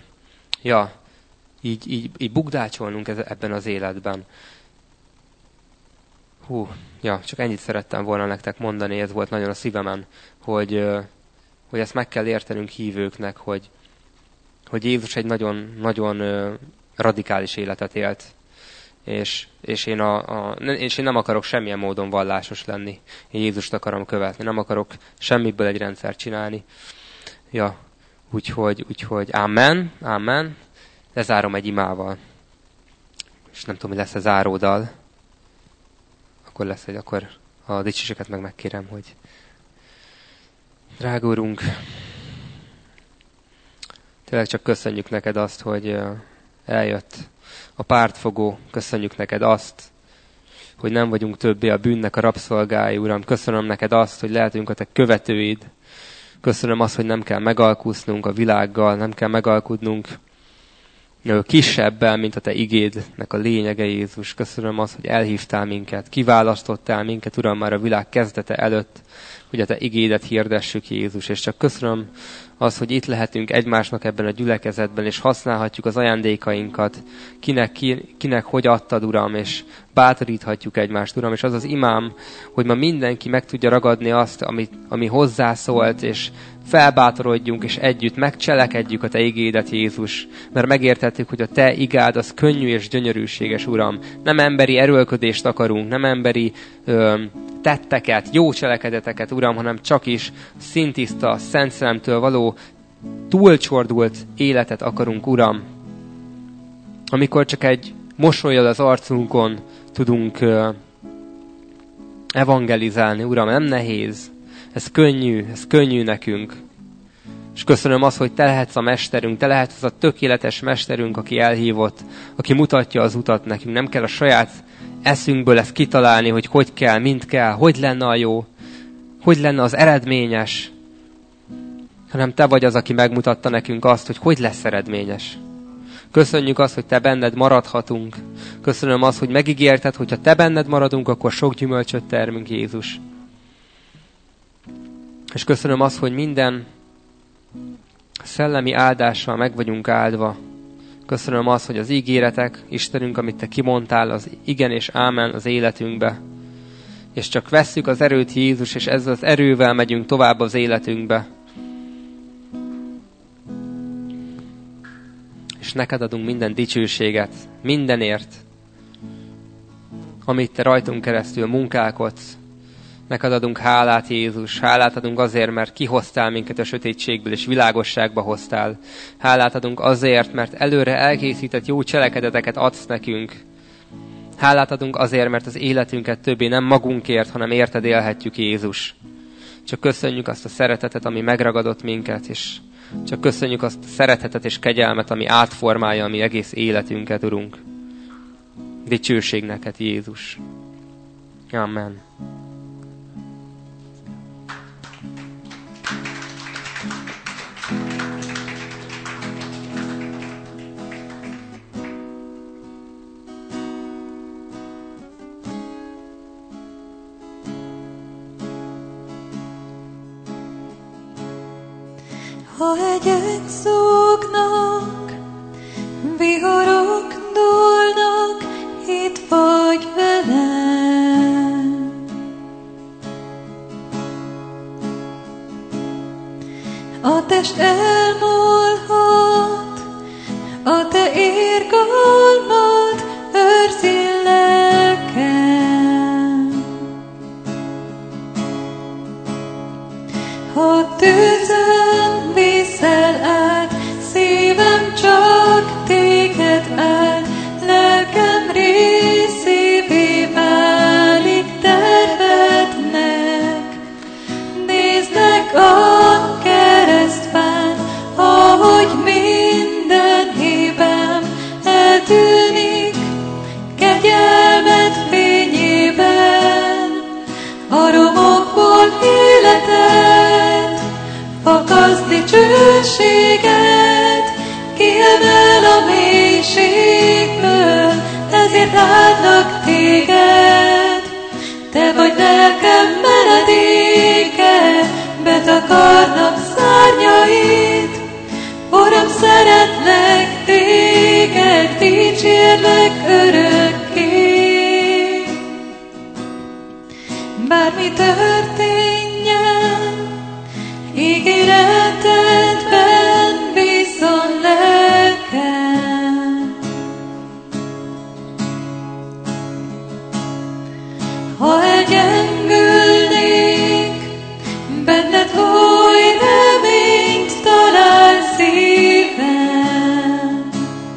B: így bukdácsolnunk ebben az életben. Csak ennyit szerettem volna nektek mondani, ez volt nagyon a szívemen, hogy ezt meg kell értenünk hívőknek, hogy Jézus egy nagyon, nagyon radikális életet élt. És én nem akarok semmilyen módon vallásos lenni. Én Jézust akarom követni. Nem akarok semmiből egy rendszert csinálni. Úgyhogy amen. Lezárom egy imával. És nem tudom, hogy lesz a záródal. Akkor lesz, hogy akkor a dicsőséget megkérem, hogy drága Urunk, tényleg csak köszönjük neked azt, hogy eljött a pártfogó. Köszönjük neked azt, hogy nem vagyunk többé a bűnnek a rabszolgái, Uram. Köszönöm neked azt, hogy lehetünk a te követőid. Köszönöm azt, hogy nem kell megalkusznunk a világgal, nem kell megalkudnunk kisebbel, mint a te igédnek a lényege, Jézus. Köszönöm azt, hogy elhívtál minket, kiválasztottál minket, Uram, már a világ kezdete előtt, hogy a te igédet hirdessük, Jézus. És csak köszönöm azt, hogy itt lehetünk egymásnak ebben a gyülekezetben, és használhatjuk az ajándékainkat, kinek hogy adtad, Uram, és bátoríthatjuk egymást, Uram. És az az imám, hogy ma mindenki meg tudja ragadni azt, ami hozzászólt, és felbátorodjunk, és együtt megcselekedjük a te igédet, Jézus. Mert megértettük, hogy a te igád az könnyű és gyönyörűséges, Uram. Nem emberi erőlködést akarunk, nem emberi tetteket, jó cselekedeteket, Uram, hanem csak is szintiszta, szent szellemtől való túlcsordult életet akarunk, Uram. Amikor csak egy mosollyal az arcunkon tudunk evangelizálni, Uram, nem nehéz. Ez könnyű nekünk. És köszönöm azt, hogy te lehetsz a mesterünk, te lehetsz az a tökéletes mesterünk, aki elhívott, aki mutatja az utat nekünk. Nem kell a saját eszünkből ezt kitalálni, hogy kell, mint kell, hogy lenne a jó, hogy lenne az eredményes, hanem te vagy az, aki megmutatta nekünk azt, hogy lesz eredményes. Köszönjük azt, hogy te benned maradhatunk. Köszönöm azt, hogy megígérted, hogy ha te benned maradunk, akkor sok gyümölcsöt termünk, Jézus. És köszönöm azt, hogy minden szellemi áldással meg vagyunk áldva. Köszönöm azt, hogy az ígéretek, Istenünk, amit te kimondtál, az igen és ámen az életünkbe. És csak vesszük az erőt, Jézus, és ezzel az erővel megyünk tovább az életünkbe. És neked adunk minden dicsőséget, mindenért, amit te rajtunk keresztül munkálkodsz. Neked adunk hálát, Jézus. Hálát adunk azért, mert kihoztál minket a sötétségből, és világosságba hoztál. Hálát adunk azért, mert előre elkészített jó cselekedeteket adsz nekünk. Hálát adunk azért, mert az életünket többé nem magunkért, hanem érted élhetjük, Jézus. Csak köszönjük azt a szeretetet, ami megragadott minket, és csak köszönjük azt a szeretetet és kegyelmet, ami átformálja a mi egész életünket, Urunk. Dicsőség neked, Jézus. Amen.
E: Ha hegyek zúgnak, viharok dúlnak, itt vagy velem. A test elmúlhat, a te irgalmad őrzi lelkem. Ha tűzön viszel át, szívem csak téged áll, lelkem részévé válik tervednek. Néznek a keresztfán, a dicsőséget, kiemel a mélységből, ezért áldlak téged. Te vagy lelkem menedéke, betakarnak szárnyait. Uram, szeretlek téged, dicsérlek örökké. Bármi történjen, ígéretedben bízom lelkem. Ha elgyengülnék, benned oly reményt talál szívem.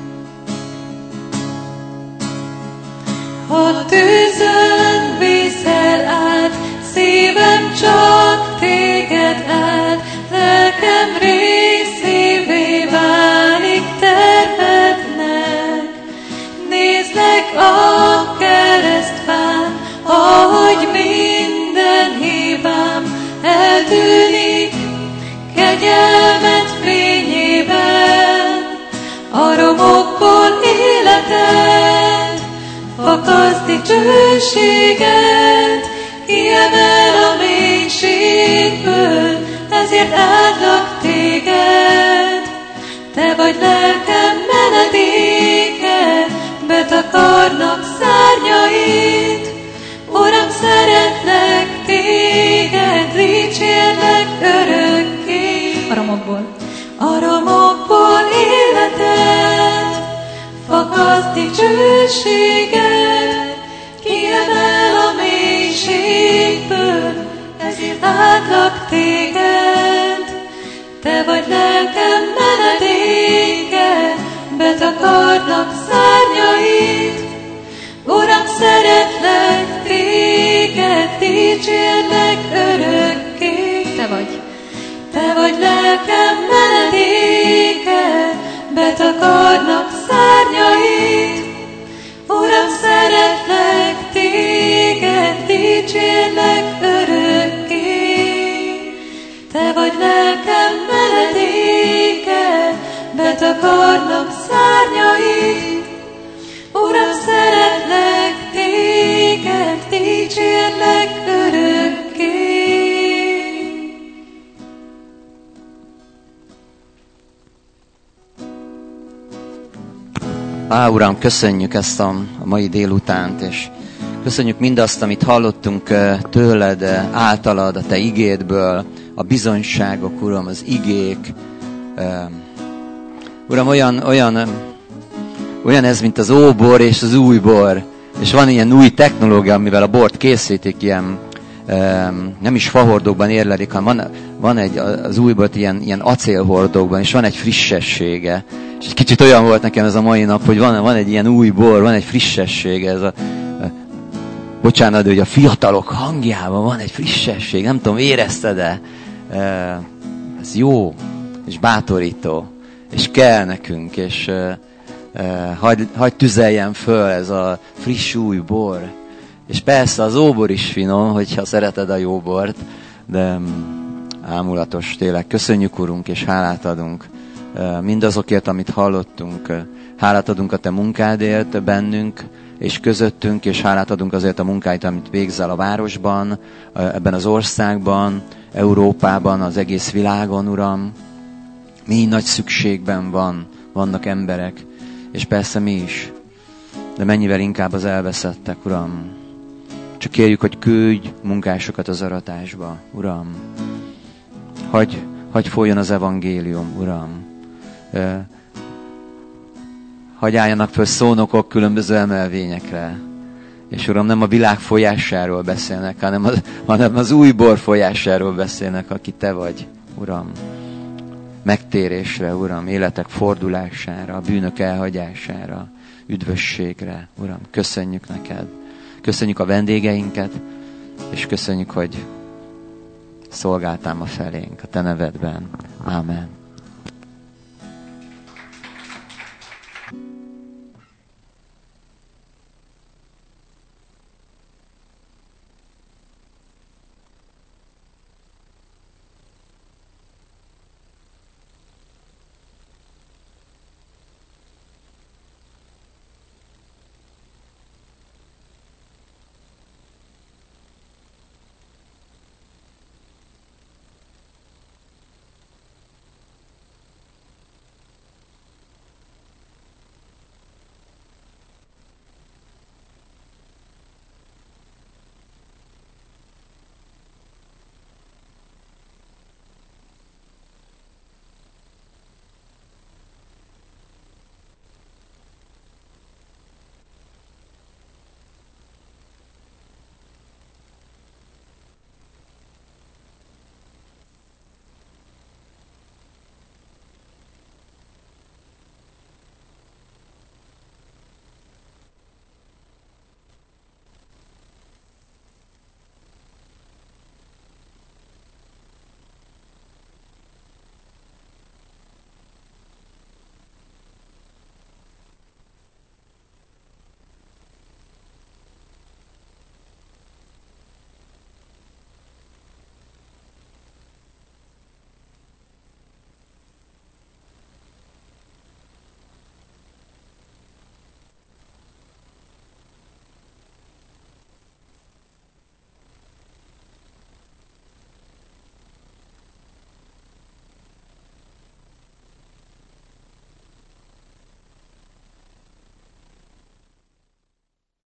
E: Ha tűzön viszel át, szívem csak téged áld, lelkem részévé válik tervednek. Nézlek a keresztfán, ahogy minden hibám eltűnik kegyelmed fényében. A romokból életed, fakaszt dicsőséget, kiemel a mélységből, ezért áldlak téged. Te vagy lelkem menedéke, betakarnak szárnyait. Uram, szeretlek téged, dicsérlek örökké. A romokból életed, fakaszt dicsőséget, kiemel a mélységből, ezért áldlak téged. Te vagy lelkem menedéke, betakarnak szárnyait. Uram, szeretlek téged, dicsérlek örökké. Te vagy lelkem menedéke, betakarnak szárnyait. Uram, szeretlek téged, dicsérlek örökké. Te vagy lelkem menedéke, betakarnak szárnyait. Uram, szeretlek téged, dicsérlek örökké.
F: Uram, köszönjük ezt a mai délutánt, és köszönjük mindazt, amit hallottunk tőled, általad, a te igédből, a bizonyságok, Uram, az igék. Uram, olyan ez, mint az óbor és az új bor. És van ilyen új technológia, amivel a bort készítik, ilyen nem is fahordókban érlelik, hanem van egy, az új bort ilyen acélhordókban, és van egy frissessége. És egy kicsit olyan volt nekem ez a mai nap, hogy van egy ilyen új bor, van egy frissessége. Ez bocsánat, hogy a fiatalok hangjában van egy frissesség. Nem tudom, érezted-e? Ez jó, és bátorító, és kell nekünk, és hagy tüzeljen föl ez a friss új bor. És persze az óbor is finom, hogyha szereted a jó bort, de ámulatos tényleg. Köszönjük, Urunk, és hálát adunk mindazokért, amit hallottunk. Hálát adunk a te munkádért bennünk és közöttünk, és hálát adunk azért a munkáit, amit végzel a városban, ebben az országban, Európában, az egész világon, Uram. Mi nagy szükségben vannak emberek, és persze mi is, de mennyivel inkább az elveszettek, Uram. Csak kérjük, hogy küldj munkásokat az aratásba, Uram. Hagy folyjon az evangélium, Uram. Hagy álljanak föl szónokok különböző emelvényekre. És Uram, nem a világ folyásáról beszélnek, hanem az új bor folyásáról beszélnek, aki te vagy, Uram. Megtérésre, Uram, életek fordulására, a bűnök elhagyására, üdvösségre, Uram. Köszönjük neked. Köszönjük a vendégeinket, és köszönjük, hogy szolgáltál ma felénk a te nevedben. Ámen.